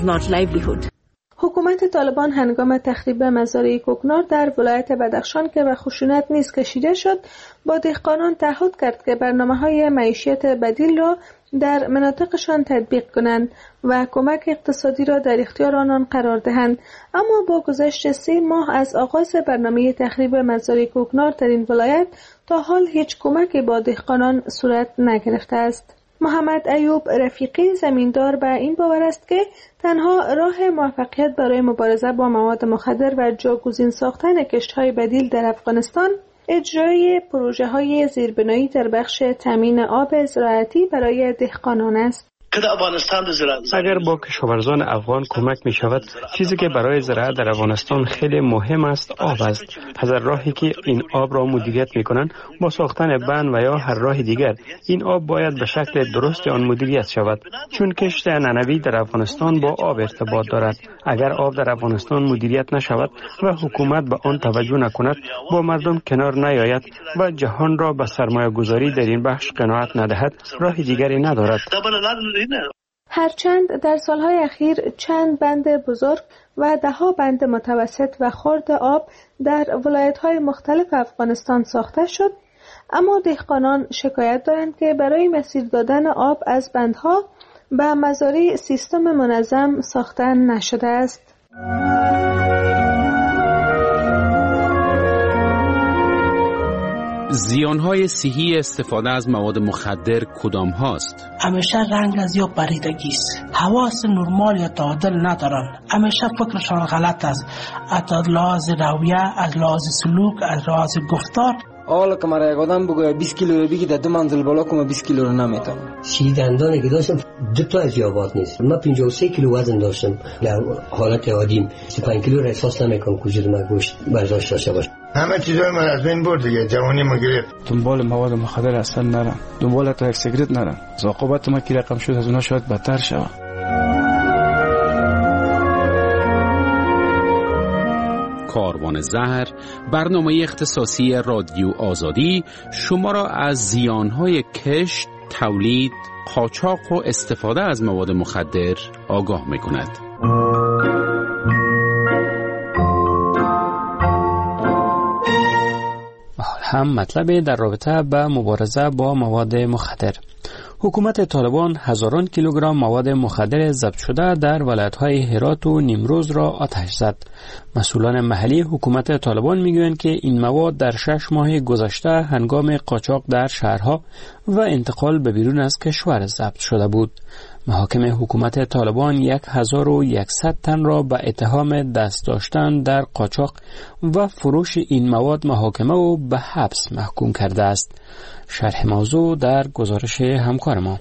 حکومت طالبان هنگام تخریب مزارع کوکنار در ولایت بدخشان که به خشونت نیز کشیده شد، با دهقانان تعهد کرد که برنامه‌های معیشت بدیل را در مناطقشان تطبیق کنند و کمک اقتصادی را در اختیار آنان قرار دهند. اما با گذشت 3 ماه از آغاز برنامه تخریب مزارع کوکنار در این ولایت تا حال هیچ کمکی با دهقانان صورت نگرفته است. محمد ایوب رفیقی زمیندار به این باور است که تنها راه موفقیت برای مبارزه با مواد مخدر و جاگزین ساختن کشت‌های بدیل در افغانستان اجرای پروژه‌های زیربنایی در بخش تامین آب زراعتی برای دهقانان است. اگر با کشاورزان افغان کمک می شود، چیزی که برای زراعت در افغانستان خیلی مهم است آب است. از راهی که این آب را مدیریت می کنند با ساختن بند و یا هر راه دیگر، این آب باید به شکل درست آن مدیریت شود، چون کشت نانوایی در افغانستان با آب ارتباط دارد. اگر آب در افغانستان مدیریت نشود و حکومت به آن توجه نکند، با مردم کنار نیاید و جهان را به سرمایه گذاری در این بخش قناعت ندهد، راه دیگری ندارد. هرچند در سالهای اخیر چند بند بزرگ و 10 بند متوسط و خرد آب در ولایت‌های مختلف افغانستان ساخته شد، اما دهقانان شکایت دارند که برای مسیر دادن آب از بندها به مزارع سیستم منظم ساخته نشده است. زیانهای صحی استفاده از مواد مخدر کدام هاست؟ همیشه رنگ از یا پریدگی است. حواس نرمال یا تعادل ندارن. همیشه فکرشان غلط است. از لحاظ رویه، از لحاظ سلوک، از لحاظ گفتار. حالا که مرا یک آدم بگوید 20 کیلو رو بگی در 2 منزل بالا کنم 20 کیلو رو نمیتونم. 30 دندانی که داشتم 2 تا از یابات نیست. من 53 کیلو وزن داشتم. در حالت عادیم 35 کیلو را احساس نمیکنم که من گوشت برداشت داشته باشم. همه چیزای من از بین برد دیگه، جوانی ما گرفت. دنبال مواد مخدر اصلا نرم، دنبال تا یک سیگرت نرم. عاقبت ما کی رقم شد از اونها شاید بدتر شود. کاروان زهر، برنامه اختصاصی رادیو آزادی شما را از زیانهای کشت، تولید، قاچاق و استفاده از مواد مخدر آگاه می‌کند. هم مطلب در رابطه با مبارزه با مواد مخدر. حکومت طالبان هزاران کیلوگرم مواد مخدر ضبط شده در ولایت‌های هرات و نیمروز را آتش زد. مسئولان محلی حکومت طالبان میگویند که این مواد در 6 ماه گذشته هنگام قاچاق در شهرها و انتقال به بیرون از کشور ضبط شده بود. محاکم حکومت طالبان 1100 تن را به اتهام دست داشتن در قاچاق و فروش این مواد محاکمه و به حبس محکوم کرده است. شرح موضوع در گزارش همکار ما.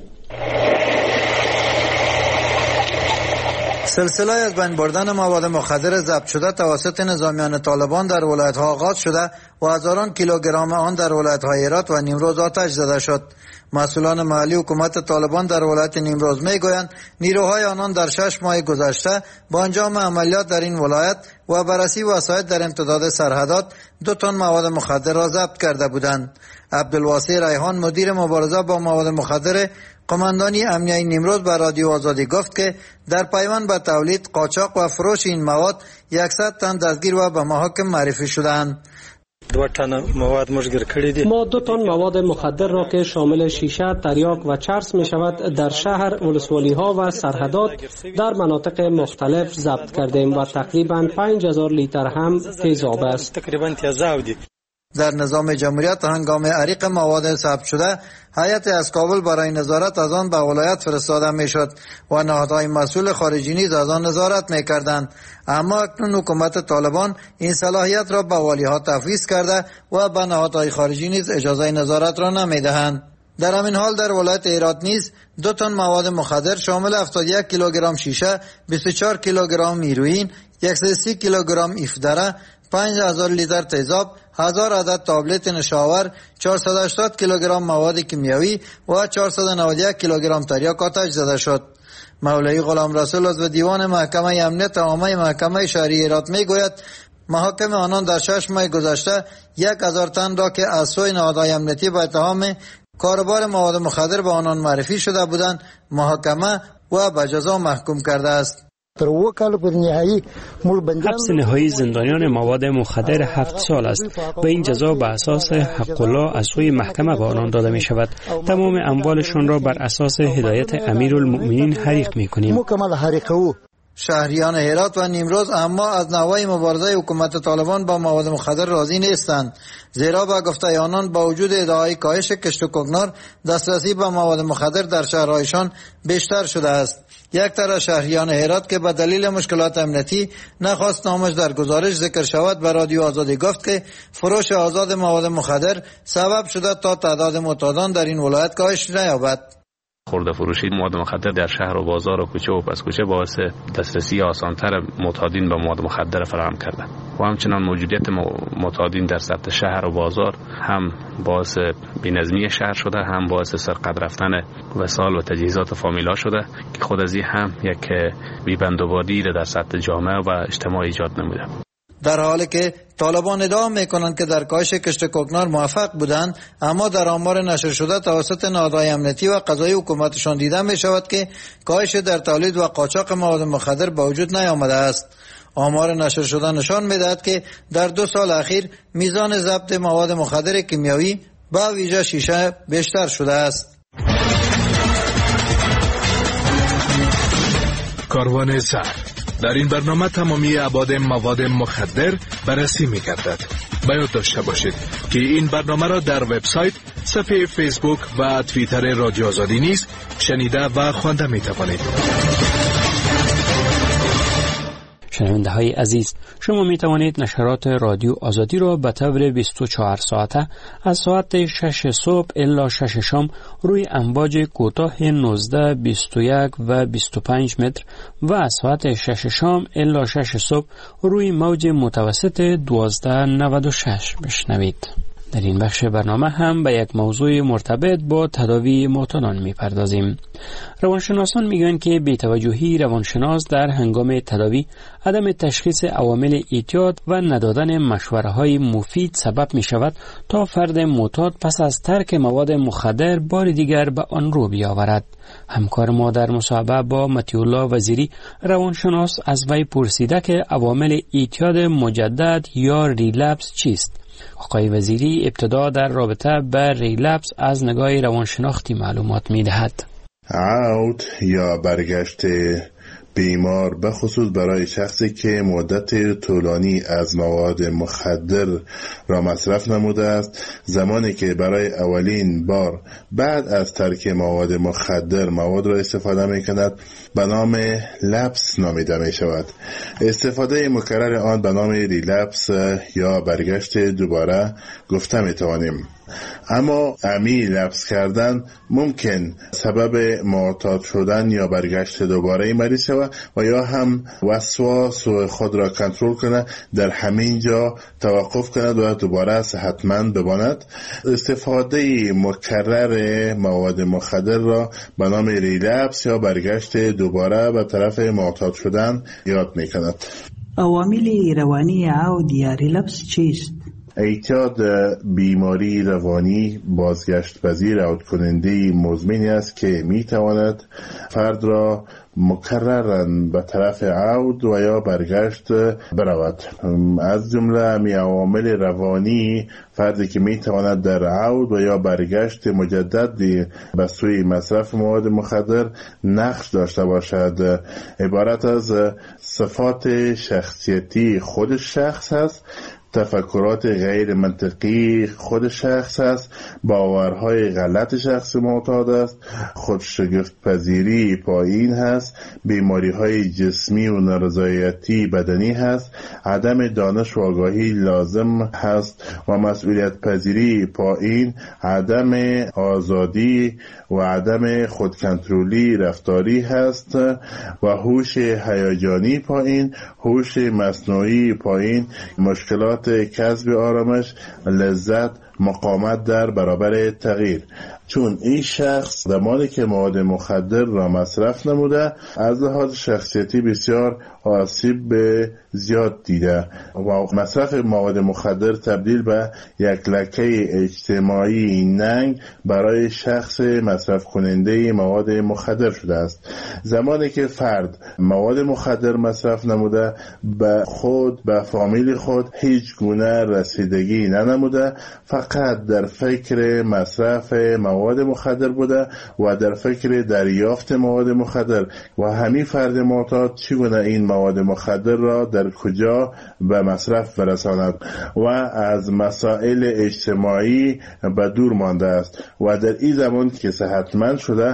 سلسله از بین بردن مواد مخدر ضبط شده توسط نظامیان طالبان در ولایت‌ها آغاز شده و هزاران کیلوگرم آن در ولایت‌های هرات و نیمروز آتش زده شد. مسئولان محلی حکومت طالبان در ولایت نیمروز میگویند نیروهای آنان در 6 ماه گذشته با انجام عملیات در این ولایت و بررسی وسایل در امتداد سرحدات 2 تن مواد مخدر را ضبط کرده بودند. عبدالواسع ریحان مدیر مبارزه با مواد مخدر قماندانی امنیه نیمروز به رادیو آزادی گفت که در پیوند به تولید، قاچاق و فروش این مواد 100 تن دستگیر و به محاکم معرفی شدند. 2 تن مواد مشگیر کردی دی. ما 2 تن مواد مخدر را که شامل شیشه، تریاک و چرس می شود در شهر، ولسوالی ها و سرحدات در مناطق مختلف ضبط کردیم و تقریبا 5000 لیتر هم تیزاب است. تقریبا تیزاب دی. در نظام جمهوریت هنگام عریق مواد ثبت شده هیئت از کابل برای نظارت از آن به ولایت فرستاده میشد و نهادهای مسئول خارجی نیز از آن نظارت میکردند، اما اکنون حکومت طالبان این صلاحیت را به والیها تفویض کرده و به نهادهای خارجی نیز اجازه نظارت را نمیدهند. در همین حال در ولایت هرات نیز 2 تن مواد مخدر شامل 71 کیلوگرم شیشه، 24 کیلوگرم هیروئین، 130 کیلوگرم افدره، 5000 لیتر تیزاب، 1000 عدد تابلت نشاور، 480 کیلوگرم مواد کیمیایی و 491 کیلوگرم تریاک آتش زده شد. مولوی غلام رسول عضو دیوان محکمه امنیت عامه محکمه شهری هرات میگوید محاکم آنان در 6 ماه گذشته 1000 تن را که از سوی نهادهای امنیتی به اتهام کاروبار مواد مخدر به آنان معرفی شده بودند محاکمه و به جزا محکوم کرده است. حبس نهایی زندانیان مواد مخدر 7 سال است و این جزا به اساس حق الله از سوی محکمه به آنان داده می شود. تمام اموالشان را بر اساس هدایت امیرالمؤمنین حریق می کنیم. شهریان هرات و نیمروز اما از نوای مبارزه حکومت طالبان با مواد مخدر راضی نیستند، زیرا با گفته آنان با وجود ادعای کاهش کشت و کوکنار دسترسی به مواد مخدر در شهرهایشان بیشتر شده است. یک طرف شهریان هرات که به دلیل مشکلات امنیتی نخواست نامش در گزارش ذکر شود به رادیو آزادی گفت که فروش آزاد مواد مخدر سبب شده تا تعداد معتادان در این ولایت کاهش نیابد. خورده فروشی مواد مخدر در شهر و بازار و کوچه و پس کوچه باعث دسترسی آسانتر معتادین به مواد مخدر فراهم کرده و همچنان موجودیت معتادین در سطح شهر و بازار هم باعث بی‌نظمی شهر شده، هم باعث سرقت رفتن وسایل و تجهیزات فامیلا شده که خود از این هم یک بی‌بندوباری را در سطح جامعه و اجتماع ایجاد نموده. در حالی که طالبان ادعا میکنند که در کاهش کشت کوکنار موفق بودند، اما در آمار نشر شده توسط نهادهای امنیتی و قضایی حکومتشان دیده می شود که کاهش در تولید و قاچاق مواد مخدر به وجود نیامده است. آمار نشر شده نشان میدهد که در 2 سال اخیر میزان ضبط مواد مخدر کیمیایی با ویژه شیشه بیشتر شده است. کاروان زهر در این برنامه تمامی ابعاد مواد مخدر بررسی می‌گردد. باید داشته باشید که این برنامه را در وبسایت، صفحه فیسبوک و توییتر رادیو آزادی نیز شنیده و خوانده می‌توانید. شنونده های عزیز، شما می توانید نشرات رادیو آزادی را به طور 24 ساعته از ساعت 6 صبح الی 6 شام روی امواج کوتاه 19, 21 و 25 متر و از ساعت 6 شام الی 6 صبح روی موج متوسط 1296 بشنوید. در این بخش برنامه هم به یک موضوع مرتبط با تداوی معتادان می‌پردازیم. روانشناسان میگویند که بی‌توجهی روانشناس در هنگام تداوی، عدم تشخیص عوامل اعتیاد و ندادن مشوره‌های مفید سبب می‌شود تا فرد معتاد پس از ترک مواد مخدر بار دیگر به آن رو بیاورد. همکار ما در مصاحبه با مطیع‌الله وزیری روانشناس از وی پرسیده که عوامل اعتیاد مجدد یا ریلپس چیست آقای وزیری ابتدا در رابطه با ریلپس از نگاه روانشناختی معلومات می‌دهد. عود یا برگشت بیمار به خصوص برای شخصی که مدت طولانی از مواد مخدر را مصرف نموده است، زمانی که برای اولین بار بعد از ترک مواد مخدر مواد را استفاده می کند به نام لپس نامیده می شود. استفاده مکرر آن به نام ریلپس یا برگشت دوباره گفته می توانیم. اما عمیق لپس کردن ممکن سبب معتاد شدن یا برگشت دوباره مریض شود و یا هم وسواس و خود را کنترل کنه، در همین جا توقف کند و دوباره صحتمند بماند. استفاده مکرر مواد مخدر را به نام ریلپس یا برگشت دوباره به طرف معتاد شدن یاد می کند. عوامل روانی عود یا ریلپس چیست؟ اعتیاد بیماری روانی بازگشت پذیر عود کننده مزمنی است که می تواند فرد را مکرراً به طرف عود و یا برگشت برود. از جمله می عوامل روانی فردی که می تواند در عود و یا برگشت مجدد به سوی مصرف مواد مخدر نقش داشته باشد عبارت از صفات شخصیتی خود شخص است، تفکرات غیر منطقی خود شخص است، باورهای غلط شخص معتاد است، خودشگفت پذیری پایین هست، بیماری های جسمی و نارضایتی بدنی هست، عدم دانش و آگاهی لازم هست و مسئولیت پذیری پایین، عدم آزادی و عدم خودکنترلی رفتاری هست و هوش هیجانی پایین، هوش مصنوعی پایین، مشکلات کسب آرامش، لذت، مقاومت در برابر تغییر. چون این شخص زمانی که مواد مخدر را مصرف نموده از لحاظ شخصیتی بسیار آسیب به زیاد دیده و مصرف مواد مخدر تبدیل به یک لکه اجتماعی ننگ برای شخص مصرف کننده مواد مخدر شده است. زمانی که فرد مواد مخدر مصرف نموده به خود به فامیل خود هیچ گونه رسیدگی ننموده، فقط در فکر مصرف مواد مخدر بوده و در فکر دریافت مواد مخدر و همین فرد معتاد چگونه این مواد مخدر را در کجا به مصرف برساند و از مسائل اجتماعی به دور مانده است و در این زمان که صحتمند شده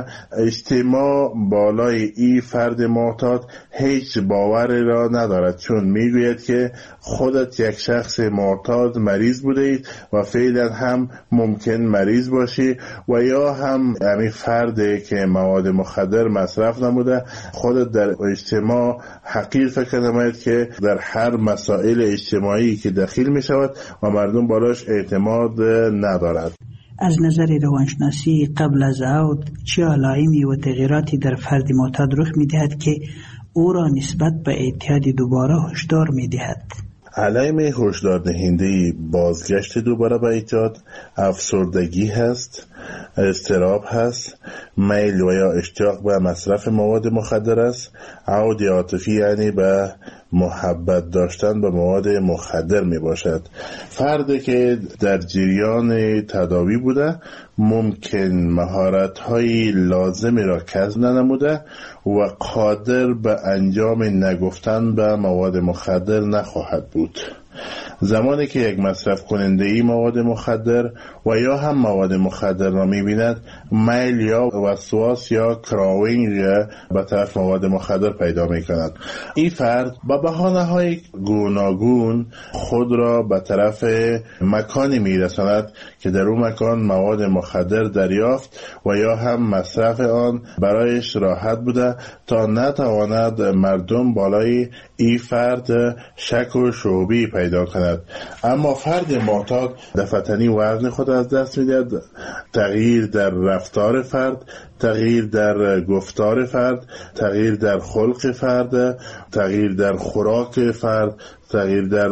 اجتماع بالای این فرد معتاد هیچ باوری را ندارد، چون میگوید که خودت یک شخص معتاد مریض بوده اید و فعلا هم ممکن مریض باشی و یا هم همین فردی که مواد مخدر مصرف نموده خودت در اجتماع حقیر فکر نماید که در هر مسائل اجتماعی که دخیل می شود و مردم بالاش اعتماد ندارد. از نظر روانشناسی قبل از عود چه علائمی و تغییراتی در فرد معتاد رخ می دهد که او را نسبت به اعتیاد دوباره هشدار می دهد؟ علائم هشدار دهنده بازگشت دوباره به اعتیاد افسردگی هست، اضطراب هست، میل و یا اشتیاق به مصرف مواد مخدر است، عود عاطفی یعنی به محبت داشتن به مواد مخدر می باشد. فردی که در جریان تداوی بوده ممکن مهارت‌های لازمی را کسب ننموده و قادر به انجام نگفتن به مواد مخدر نخواهد بود. زمانی که یک مصرف کننده ای مواد مخدر و یا هم مواد مخدر را می‌بیند میل یا وسواس یا کراوینگ به طرف مواد مخدر پیدا می‌کند. این فرد با بهانه‌های گوناگون خود را به طرف مکانی می‌رساند که در اون مکان مواد مخدر دریافت و یا هم مصرف آن برایش راحت بوده تا نتواند مردم بالای این فرد شک و شعبی پیدا کند. اما فرد معتاد دفعتنی وزن خود از دست می‌دهد، تغییر در رفتار فرد، تغییر در گفتار فرد، تغییر در خلق فرد، تغییر در خوراک فرد، تغییر در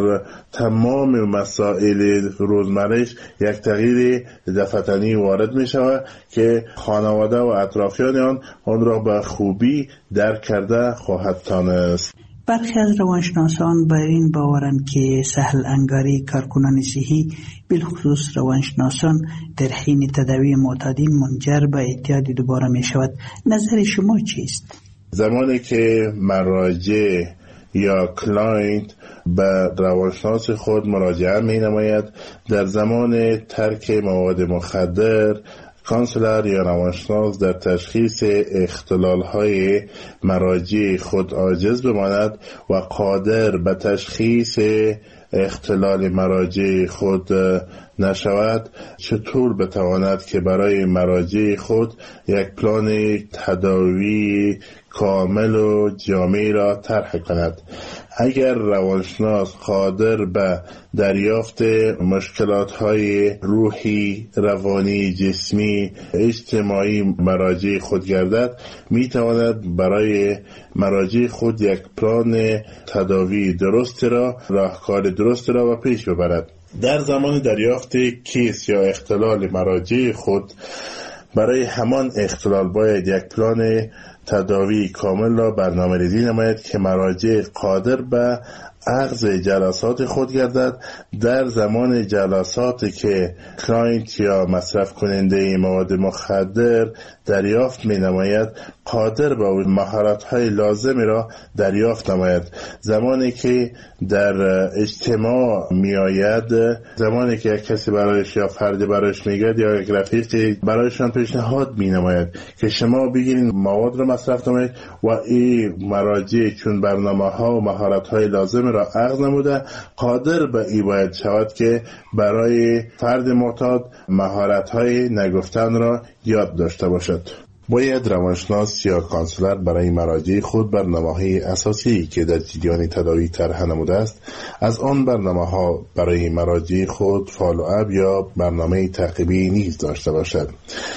تمام مسائل روزمره‌اش یک تغییر دفعتنی وارد می شود که خانواده و اطرافیان آن را به خوبی درک کرده خواهد دانست. برخی از روانشناسان بر این باورند که سهل انگاری کارکنان صحی بالخصوص روانشناسان در حین تداوی معتادین منجر به اعتیاد دوباره می شود. نظر شما چیست؟ زمانی که مراجع یا کلاینت به روانشناس خود مراجعه می نماید، در زمان ترک مواد مخدر کانسلر یا روانشناس در تشخیص اختلال‌های مراجع خود عاجز بماند و قادر به تشخیص اختلال مراجع خود نشود، چطور بتواند که برای مراجع خود یک پلان تداوی کامل و جامع را طرح کند؟ اگر روانشناس قادر به دریافت مشکلات‌های روحی، روانی، جسمی، اجتماعی مراجع خود گردد، می‌تواند برای مراجع خود یک پلان تداوی درست را، راهکار درست را به پیش ببرد. در زمان دریافت کیس یا اختلال مراجع خود، برای همان اختلال باید یک پلان تداوی کامل را برنامه‌ریزی نماید که مراجع قادر به اخذ جلسات خود گردد. در زمان جلساتی که کلاینت یا مصرف کننده مواد مخدر دریافت می نماید، قادر به مهارت‌های لازمی را دریافت نماید. زمانی که در اجتماع می آید، زمانی که یک کسی برایش یا فردی برایش می گوید یا یک رفیقی برایشان پیشنهاد می نماید که شما بگیرین مواد را مصرف نمایید و این مراجع چون برنامه‌ها و مهارت‌های لازم را اخذ نموده، قادر به این باید شود که برای فرد معتاد مهارت‌های نگفتن را یاد داشته باشد. باید روانشناس یا کانسلر برای مراجع خود برنامه‌های اساسی که در جریان تداوی طرح نموده است، از آن برنامه‌ها برای مراجع خود فالوآپ یا برنامه تعقیبی نیز داشته باشد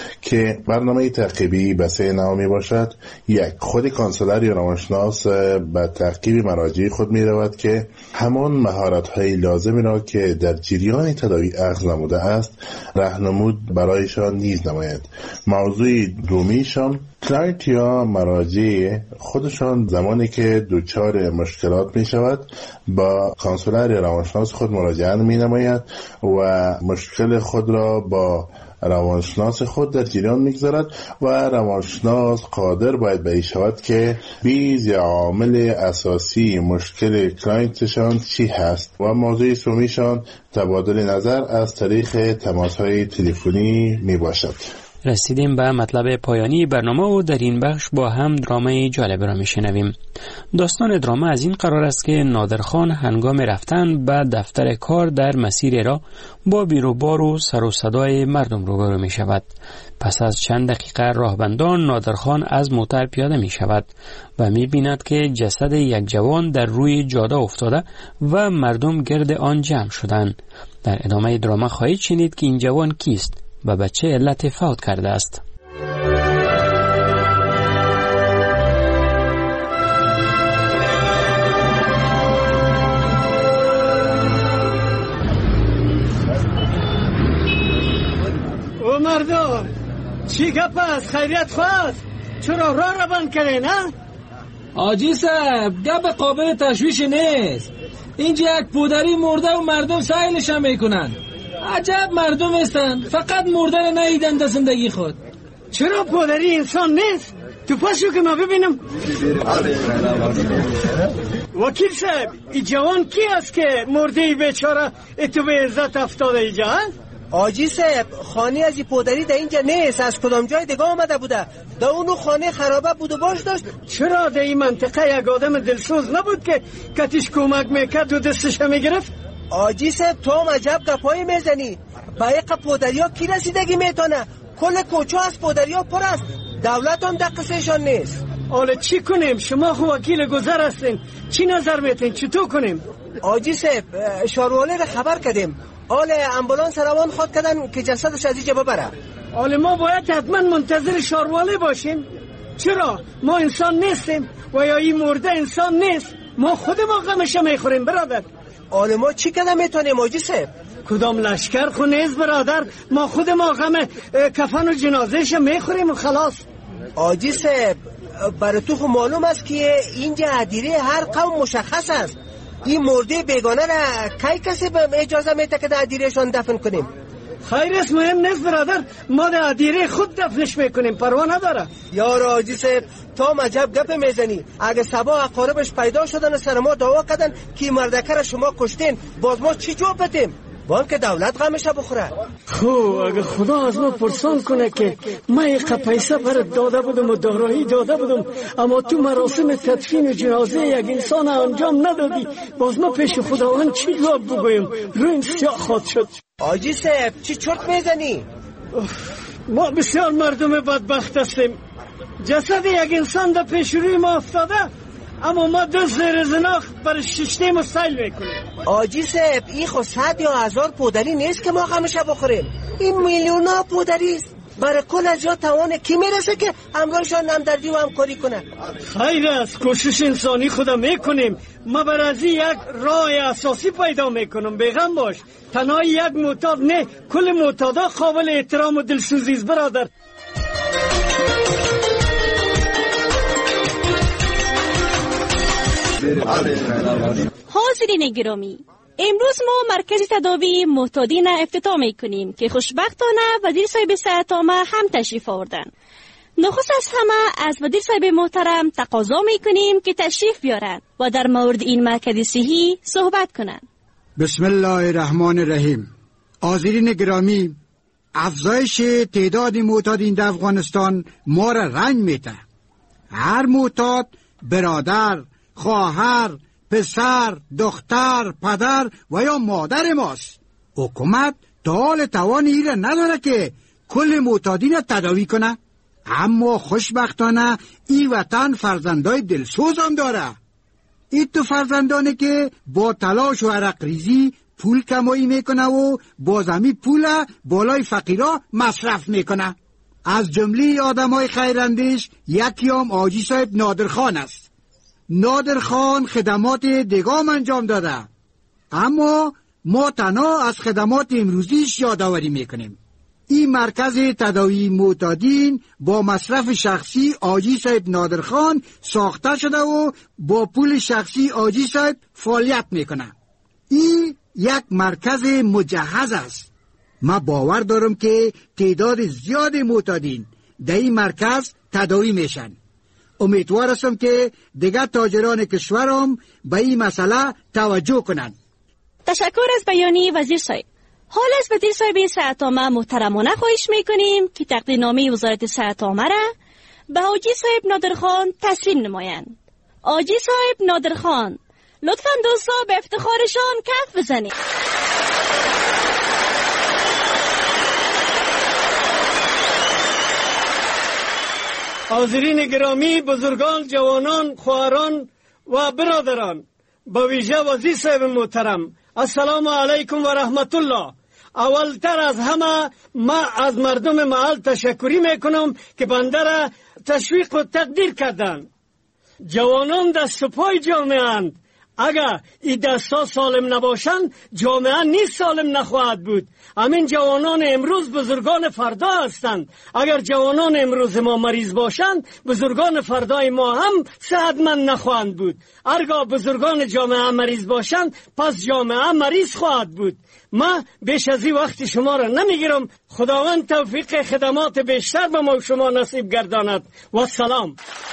که برنامه تعقیبی به 3 نوع می باشد. 1. خود کانسلر یا روانشناس به تعقیب مراجع خود می رود که همان مهارت‌های لازمی را که در جریان تداوی اخذ نموده است راهنمود برایشان نیز نماید. موضوع دومیشان، کلاینت یا مراجع خودشان زمانی که دچار مشکلات می شود با کانسلر یا روانشناس خود مراجعه می نماید و مشکل خود را با روانشناس خود در جریان میگذارد و روانشناس قادر باید به این شود که بیز یا عامل اساسی مشکل کلاینتشان چی هست و موضوع سومیشان تبادل نظر از طریق تماس‌های تلفنی می باشد. رسیدیم به مطلب پایانی برنامه و در این بخش با هم درامه جالب را میشنویم. داستان درامه از این قرار است که نادرخان هنگام رفتن به دفتر کار در مسیر را با بیروبار و سر و صدای مردم روبرو می شود. پس از چند دقیقه راهبندان نادرخان از موتر پیاده می شود و می بیند که جسد یک جوان در روی جاده افتاده و مردم گرد آن جمع شدند. در ادامه درامه خواهید شنید که این جوان کیست و به چه علت فوت کرده است. او مردم چی گپ است؟ خیریت خواست؟ چرا راه را بند کرده نه؟ آجی صاحب گپ قابل تشویش نیست. اینجا یک پودری مرده و مردم سایلش هم میکنن. عجب مردم هستند، فقط مرده را ندیدن در زندگی خود. چرا پدری انسان نیست؟ تو پاشو که ما ببینم. وکیل صاحب این جوان کی است که مرده بیچاره تو به عزت افتاده اینجا؟ آجی صاحب خانه از این پدری در اینجا نیست، از کدام جای دیگه آمده بوده. در اونو خانه خرابه بود و باش داشت. چرا در این منطقه یک آدم دلسوز نبود که کتیش کمک میکرد و دستش میگرفت؟ آجی صاحب تو هم عجب گپایی میزنی. با یک پدریا کی رسیدگی میتونه؟ کل کوچه از پدریا پر است، دولت هم در قصهشان نیست. حالا چی کنیم؟ شما خو وکیل گذر هستین، چی نظر میتین؟ چطور کنیم؟ آجی صاحب شارواله را خبر کردیم، حال امبولانس روان خود کردن که جسدش از اینجا ببره. حالا ما باید حتما منتظر شارواله باشیم؟ چرا؟ ما انسان نیستیم و یا این مرده انسان نیست؟ ما خودمون غمش میخوریم برادر. حالا ما چی کده میتونیم آجی صاحب؟ کدام لشکر خو نیست برادر، ما خودمون غم کفن و جنازهش میخوریم و خلاص. آجی صاحب برای تو خب معلوم است که اینجا ادیره هر قوم مشخص است. این مرده بیگانه را کی کسی به اجازه میده که در ادیرهشان دفن کنیم؟ خیر است، مهم نیست برادر، ما در ادیره خود دفنش میکنیم، پروا نداره. یار حاجی صاحب تو عجب گپ میزنی. اگه سبا اقاربش پیدا شدن و سر ما دعوا کردن که مردکه را شما کشتین، باز ما چی جواب بدیم؟ با هم که دولت غمش بخوره. خب اگه خدا از ما پرسان کنه که من یک پیسه برات داده بودم و دارایی داده بودم، اما تو مراسم تدفین جنازه یک انسان انجام ندادی، باز ما پیش خداوند چی جواب بگویم؟ روی این سیاه خواد شد. حاجی صاحب چی چرت میزنی؟ ما بسیار مردم بدبخت هستیم. جسد یک انسان در پیش روی ما افتاده، اما ما دو زیر زناخ برای ششته مسایل میکنیم. حاجی صاحب این خود 100 یا 1000 پودری نیست که ما غمش بخوریم، این میلیون ها پودری است. برای کل از یا توان کی میرسه که همراهشان همدردی و همکاری کنه؟ خیر است، کوشش انسانی خدا میکنیم. ما برای از یک راه اساسی پیدا میکنم، بیغم باش. تنها یک معتاد نه، کل معتادا قابل احترام و دلسوزی است برادر. حاضرین گرامی، امروز ما مرکز تداوی معتادین افتتاح میکنیم که خوشبختانه وزیر صاحب صحت عامه هم تشریف آوردن. نخست از همه از وزیر صاحب محترم تقاضا میکنیم که تشریف بیارن و در مورد این مرکز صحی صحبت کنن. بسم الله الرحمن الرحیم. حاضرین گرامی، افزایش تعداد معتادین در افغانستان ما را رنج میده. هر معتاد برادر، خواهر، پسر، دختر، پدر و یا مادر ماست. حکومت حال توان ایره نداره که کل معتادین را تداوی کنه، اما خوشبختانه این وطن فرزندای دلسوز هم داره. این تو فرزندانه که با تلاش و عرق ریزی پول کمایی میکنه و بازمی پول بالای فقیرا مصرف میکنه. از جمله آدمای خیراندیش یکی هم حاجی صاحب نادرخان است. نادرخان خدمات دگام انجام داده، اما ما تنها از خدمات امروزیش یادآوری میکنیم. این مرکز تداوی معتادین با مصرف شخصی حاجی صاحب نادرخان ساخته شده و با پول شخصی حاجی صاحب فعالیت میکنه. این یک مرکز مجهز است. من باور دارم که تعداد زیاد معتادین در این مرکز تداوی میشن. امیدوار هستم که دیگر تاجران کشورم به این مسئله توجه کنند. تشکر از بیانی وزیر صاحب. حال از وزیر صاحب صحت عامه محترمانه خواهش میکنیم که تقدیرنامه وزارت صحت عامه را به حاجی صاحب نادرخان تسلیم نمایند. حاجی صاحب نادرخان، لطفاً دوستا به افتخارشان کف بزنید. حاضرین گرامی، بزرگان، جوانان، خواهران و برادران، با ویژه وزیر صاحب محترم، السلام علیکم و رحمت الله. اولتر از همه ما از مردم محل تشکری میکنم که بنده را تشویق و تقدیر کردند. جوانان دست و پای جامعه اند. اگر این دستا سالم نباشند جامعه نیست سالم نخواهد بود. همین جوانان امروز بزرگان فردا هستند. اگر جوانان امروز ما مریض باشند بزرگان فردای ما هم صحتمند نخواهند بود. هرگاه بزرگان جامعه مریض باشند پس جامعه مریض خواهد بود. ما بیش از این وقت شما را نمیگیرم. خداوند توفیق خدمات بیشتر به ما شما نصیب گرداند. و سلام.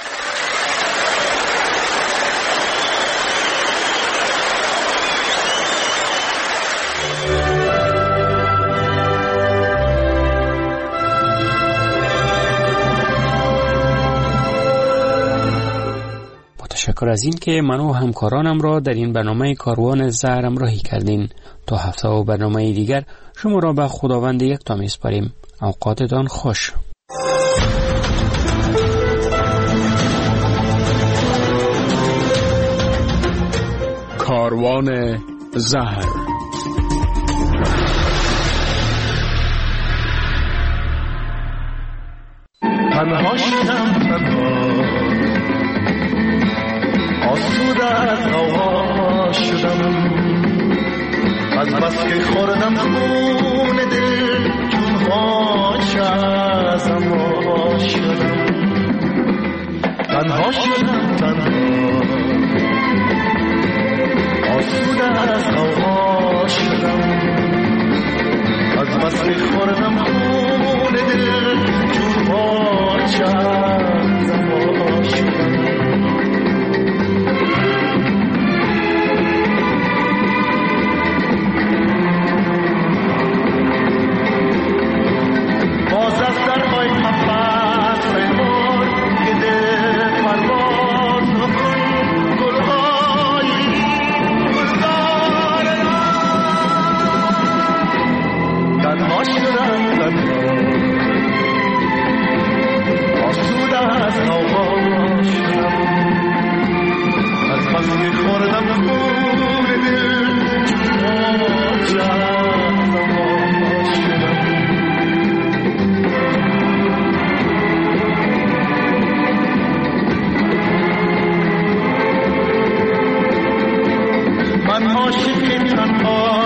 تشکر از این که من و همکارانم را در این برنامه کاروان زهر همراهی کردین. تا هفته و برنامه دیگر شما را به خداوند یکتا میسپاریم. اوقاتتان خوش. کاروان زهر. تنها شدم، تنها آسوده از هوا شدم، از بس که خوردم خون دل جونها چه از اما شدم. تنها شدم تنها آسوده از غوغا شدم از بس که خوردم خون دل چون پارچه زما شدم باز از درهای محبت پیمان که دل پرواز کن گلهای گلزار تنها شدم تنها آسوده از غوغا شدم از بس که خوردم خون دل پارچه زما شدم من عاشق تنها